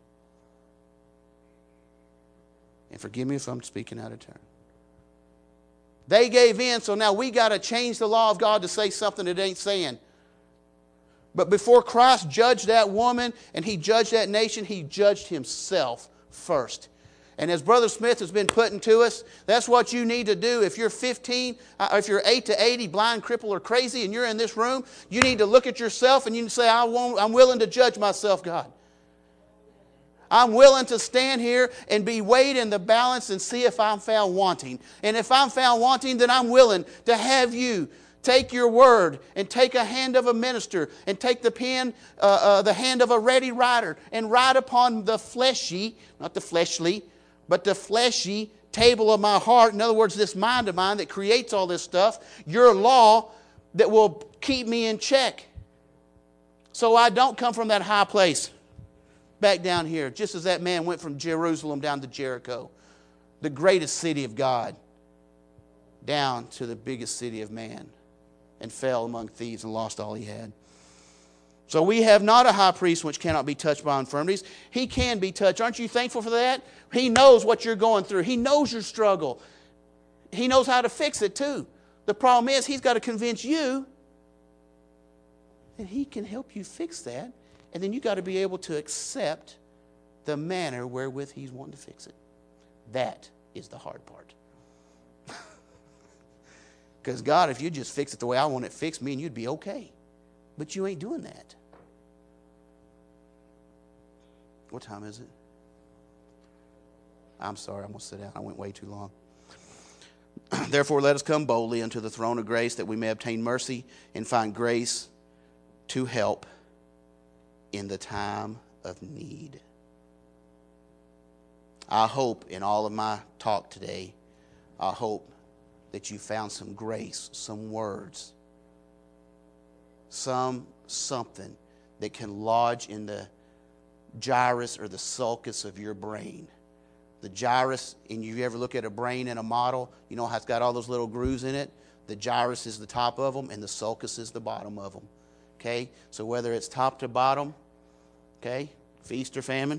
And forgive me if I'm speaking out of turn. They gave in, so now we got to change the law of God to say something it ain't saying. But before Christ judged that woman and He judged that nation, He judged Himself first. And as Brother Smith has been putting to us, that's what you need to do. If you're 15, if you're 8 to 80, blind, crippled, or crazy, and you're in this room, you need to look at yourself and you can say, I'm willing to judge myself, God. I'm willing to stand here and be weighed in the balance and see if I'm found wanting. And if I'm found wanting, then I'm willing to have You take Your word and take a hand of a minister and take the pen, the hand of a ready writer and write upon the fleshy, not the fleshly, but the fleshy table of my heart. In other words, this mind of mine that creates all this stuff, Your law that will keep me in check. So I don't come from that high place back down here, just as that man went from Jerusalem down to Jericho, the greatest city of God, down to the biggest city of man, and fell among thieves and lost all he had. So we have not a high priest which cannot be touched by infirmities. He can be touched. Aren't you thankful for that? He knows what you're going through. He knows your struggle. He knows how to fix it too. The problem is He's got to convince you that He can help you fix that. And then you've got to be able to accept the manner wherewith He's wanting to fix it. That is the hard part. Because God, if you just fix it the way I want it fixed, me and you'd be okay. But you ain't doing that. What time is it? I'm sorry, I'm going to sit down. I went way too long. Therefore, let us come boldly unto the throne of grace, that we may obtain mercy and find grace to help in the time of need. I hope in all of my talk today, I hope that you found some grace, some words, something that can lodge in the gyrus or the sulcus of your brain. The gyrus, and you ever look at a brain in a model, you know how it's got all those little grooves in it? The gyrus is the top of them, and the sulcus is the bottom of them. Okay? So whether it's top to bottom, okay, feast or famine,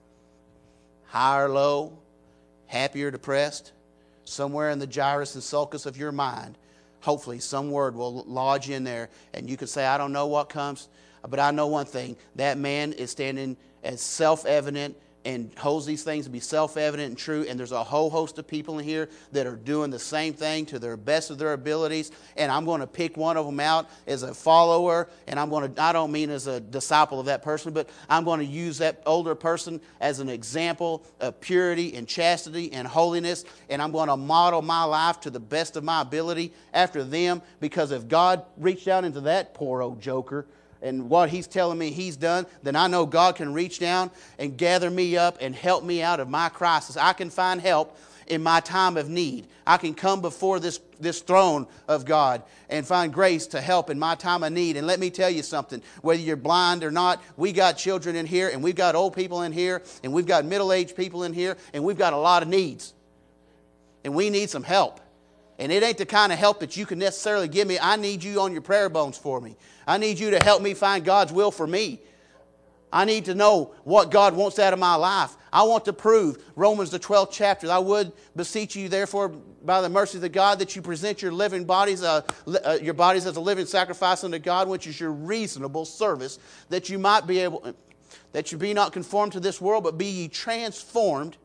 high or low, happy or depressed, somewhere in the gyrus and sulcus of your mind, hopefully some word will lodge in there, and you can say, I don't know what comes, but I know one thing. That man is standing as self-evident and holds these things to be self-evident and true, and there's a whole host of people in here that are doing the same thing to their best of their abilities, and I'm going to pick one of them out as a follower, and I don't mean as a disciple of that person, but I'm going to use that older person as an example of purity and chastity and holiness, and I'm going to model my life to the best of my ability after them, because if God reached down into that poor old joker and what he's telling me he's done, then I know God can reach down and gather me up and help me out of my crisis. I can find help in my time of need. I can come before this throne of God and find grace to help in my time of need. And let me tell you something, whether you're blind or not, we got children in here, and we've got old people in here, and we've got middle-aged people in here, and we've got a lot of needs. And we need some help. And it ain't the kind of help that you can necessarily give me. I need you on your prayer bones for me. I need you to help me find God's will for me. I need to know what God wants out of my life. I want to prove Romans the 12th chapter. I would beseech you, therefore, by the mercies of God, that you present your living bodies, your bodies as a living sacrifice unto God, which is your reasonable service, that you might be able, that you be not conformed to this world, but be ye transformed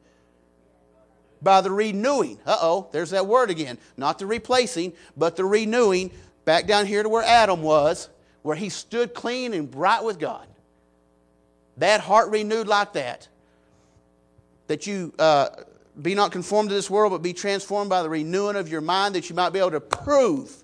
by the renewing. There's that word again. Not the replacing, but the renewing. Back down here to where Adam was, where he stood clean and bright with God. That heart renewed like that. That you be not conformed to this world, but be transformed by the renewing of your mind, that you might be able to prove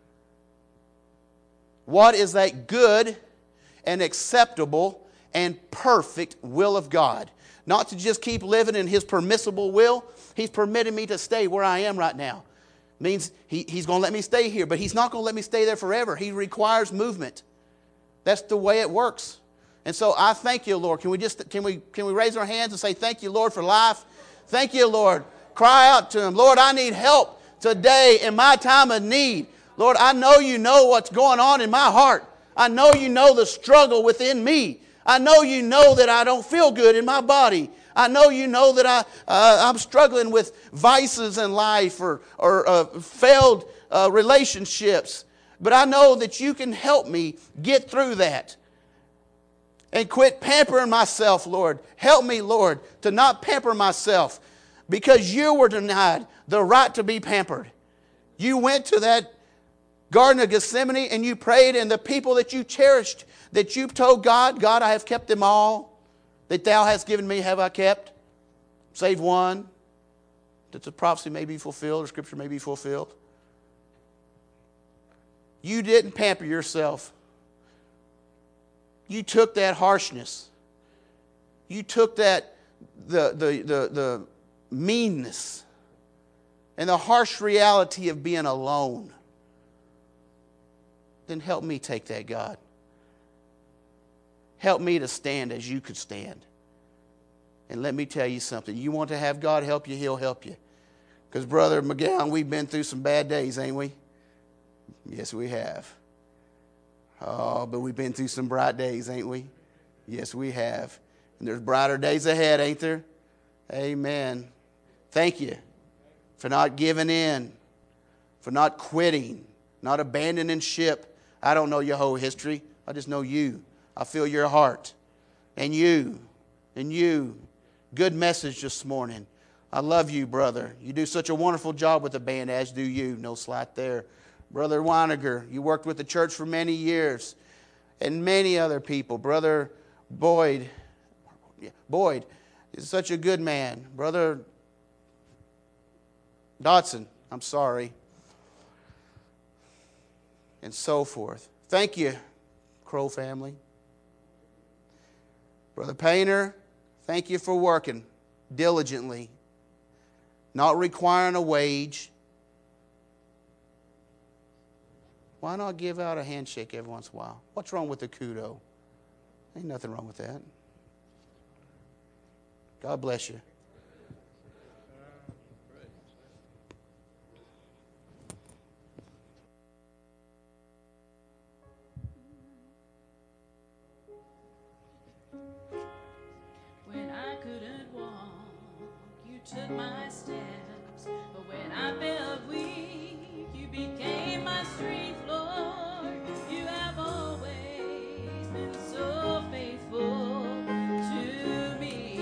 what is that good and acceptable and perfect will of God. Not to just keep living in His permissible will. He's permitted me to stay where I am right now. Means He's going to let me stay here, but He's not going to let me stay there forever. He requires movement. That's the way it works. And so I thank you, Lord. Can we raise our hands and say, thank you, Lord, for life? Thank you, Lord. Cry out to Him. Lord, I need help today in my time of need. Lord, I know you know what's going on in my heart. I know you know the struggle within me. I know you know that I don't feel good in my body. I know you know that I'm struggling with vices in life or failed relationships. But I know that you can help me get through that. And quit pampering myself, Lord. Help me, Lord, to not pamper myself, because you were denied the right to be pampered. You went to that Garden of Gethsemane and you prayed, and the people that you cherished, that you told God, God, I have kept them all that thou hast given me, have I kept, save one, that the prophecy may be fulfilled or Scripture may be fulfilled. You didn't pamper yourself. You took that harshness. You took that the meanness and the harsh reality of being alone. Then help me take that, God. Help me to stand as you could stand. And let me tell you something. You want to have God help you, He'll help you. Because, Brother McGowan, we've been through some bad days, ain't we? Yes, we have. Oh, but we've been through some bright days, ain't we? Yes, we have. And there's brighter days ahead, ain't there? Amen. Thank you for not giving in, for not quitting, not abandoning ship. I don't know your whole history. I just know you. I feel your heart. And you. Good message this morning. I love you, brother. You do such a wonderful job with the band, as do you. No slight there. Brother Weiniger, you worked with the church for many years, and many other people. Brother Boyd is such a good man. Brother Dotson, I'm sorry, and so forth. Thank you, Crow family. Brother Painter, thank you for working diligently, not requiring a wage. Why not give out a handshake every once in a while? What's wrong with the kudo? Ain't nothing wrong with that. God bless you. When I couldn't walk, you took my steps. But when I felt weak, you became my strength, Lord. You have always been so faithful to me.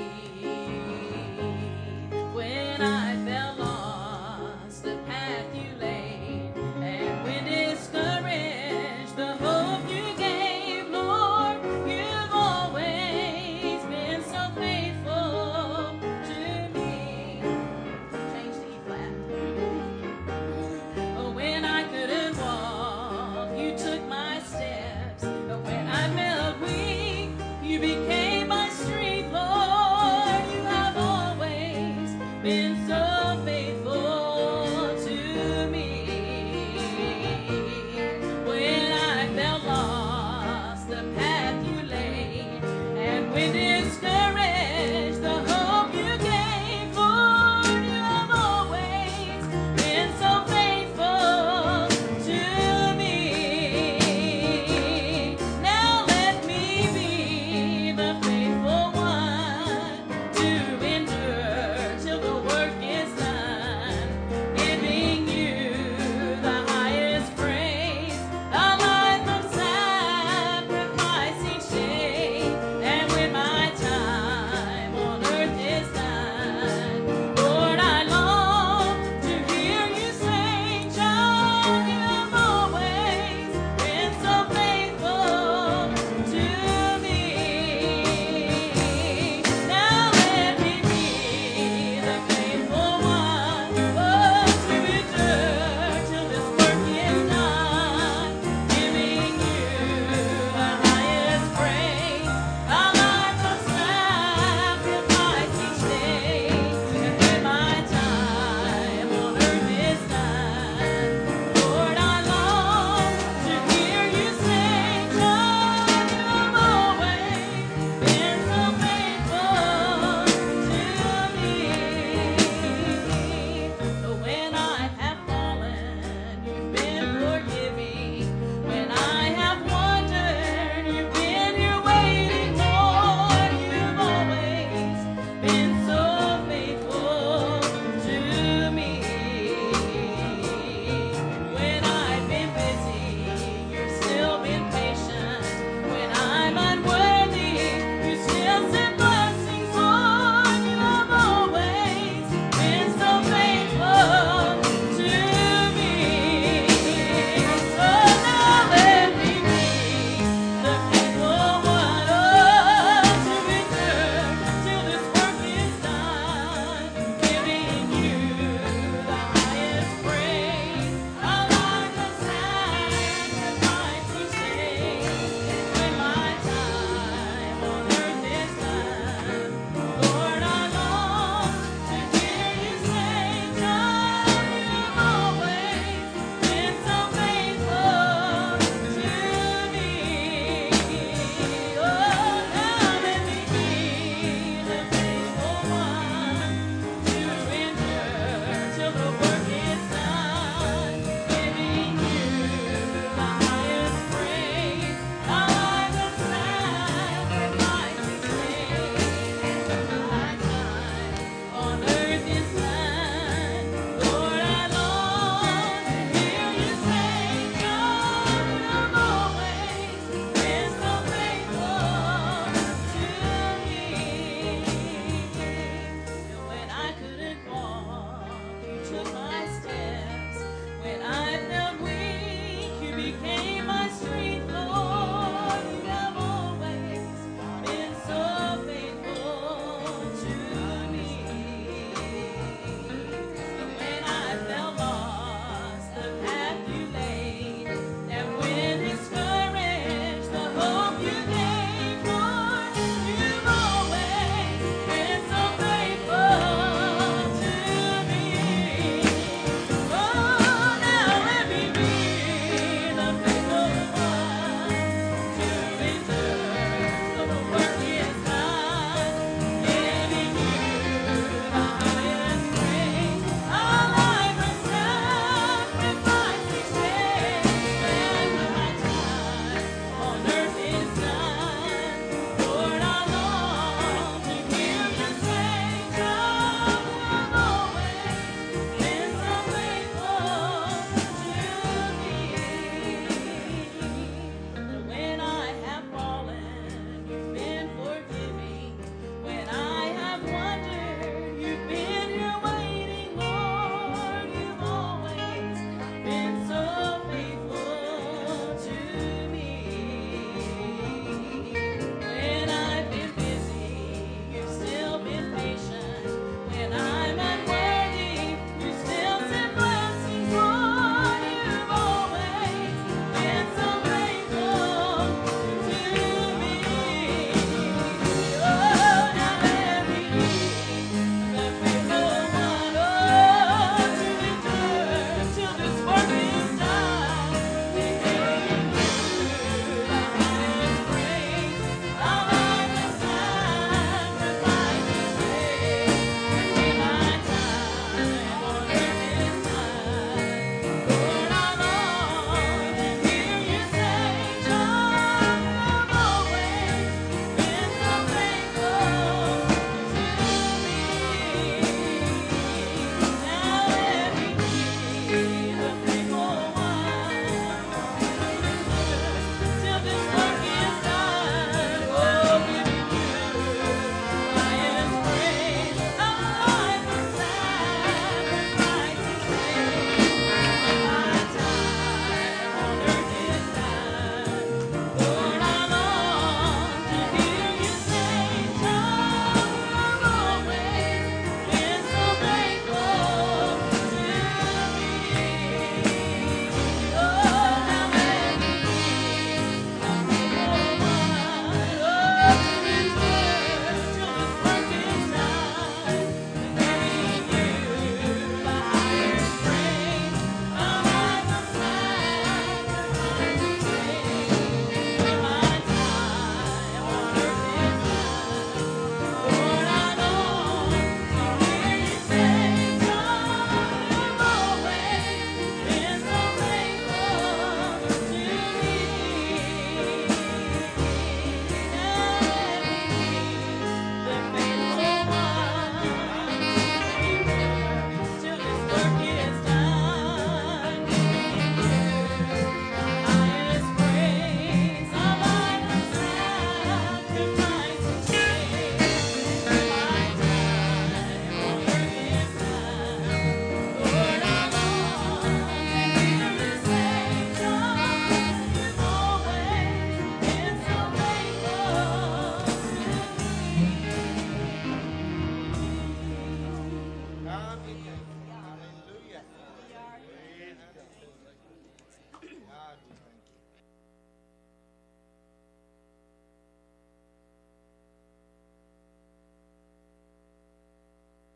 When I felt lost, the path you laid, and when discouraged, the hope you gave, Lord, you've always been so faithful to me. Change the E flat. Oh, when I couldn't walk, you took my steps. Oh, when I felt weak, you became my strength, Lord. You have always been so faithful to me. When I felt lost, the path you laid, and when discouraged, the hope you gave, Lord, you have always been so faithful to me. Now let me be the faithful one to endure till the work is done, giving you the highest praise, a life of sacrifice each day. And when my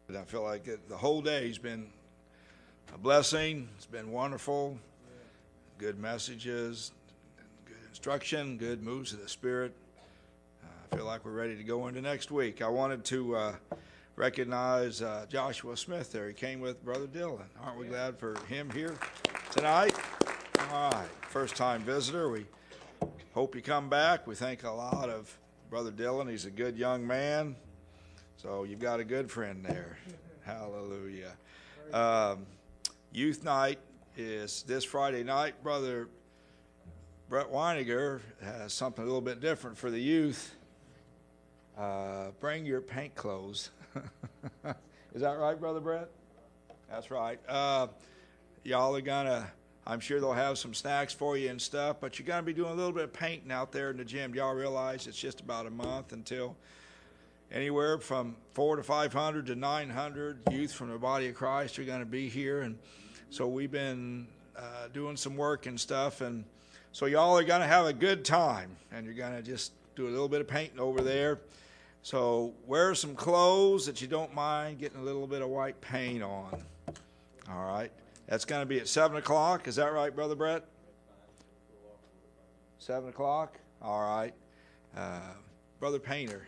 I feel like the whole day's been a blessing. It's been wonderful. Good messages, good instruction, good moves of the Spirit. I feel like we're ready to go into next week. I wanted to recognize Joshua Smith there. He came with Brother Dylan. Aren't we glad for him here tonight? All right. First-time visitor. We hope you come back. We think a lot of Brother Dylan. He's a good young man. So you've got a good friend there. Hallelujah. Youth night is this Friday night. Brother Brett Weiniger has something a little bit different for the youth. Bring your paint clothes. Is that right, Brother Brett? That's right. Y'all are going to, I'm sure they'll have some snacks for you and stuff, but you're going to be doing a little bit of painting out there in the gym. Y'all realize it's just about a month until anywhere from 400 to 500 to 900 youth from the body of Christ are going to be here. And so we've been doing some work and stuff. And so y'all are going to have a good time. And you're going to just do a little bit of painting over there. So wear some clothes that you don't mind getting a little bit of white paint on. All right. That's going to be at 7 o'clock. Is that right, Brother Brett? 7 o'clock? All right. Brother Painter.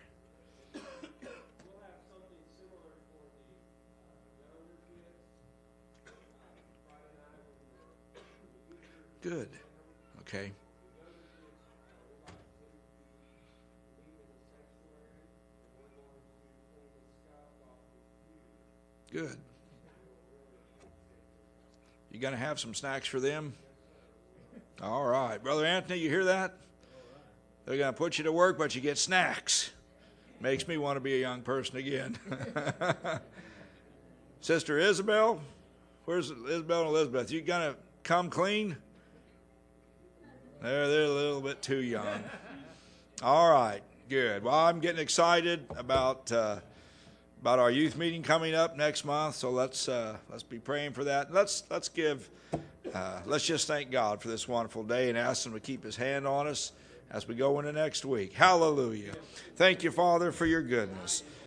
Good. Okay. Good. You going to have some snacks for them? All right. Brother Anthony, you hear that? They're going to put you to work, but you get snacks. Makes me want to be a young person again. Sister Isabel, where's Isabel and Elizabeth? You going to come clean? They're a little bit too young. All right, good. Well, I'm getting excited about our youth meeting coming up next month. So let's be praying for that. Let's just thank God for this wonderful day and ask Him to keep His hand on us as we go into next week. Hallelujah. Thank you, Father, for your goodness.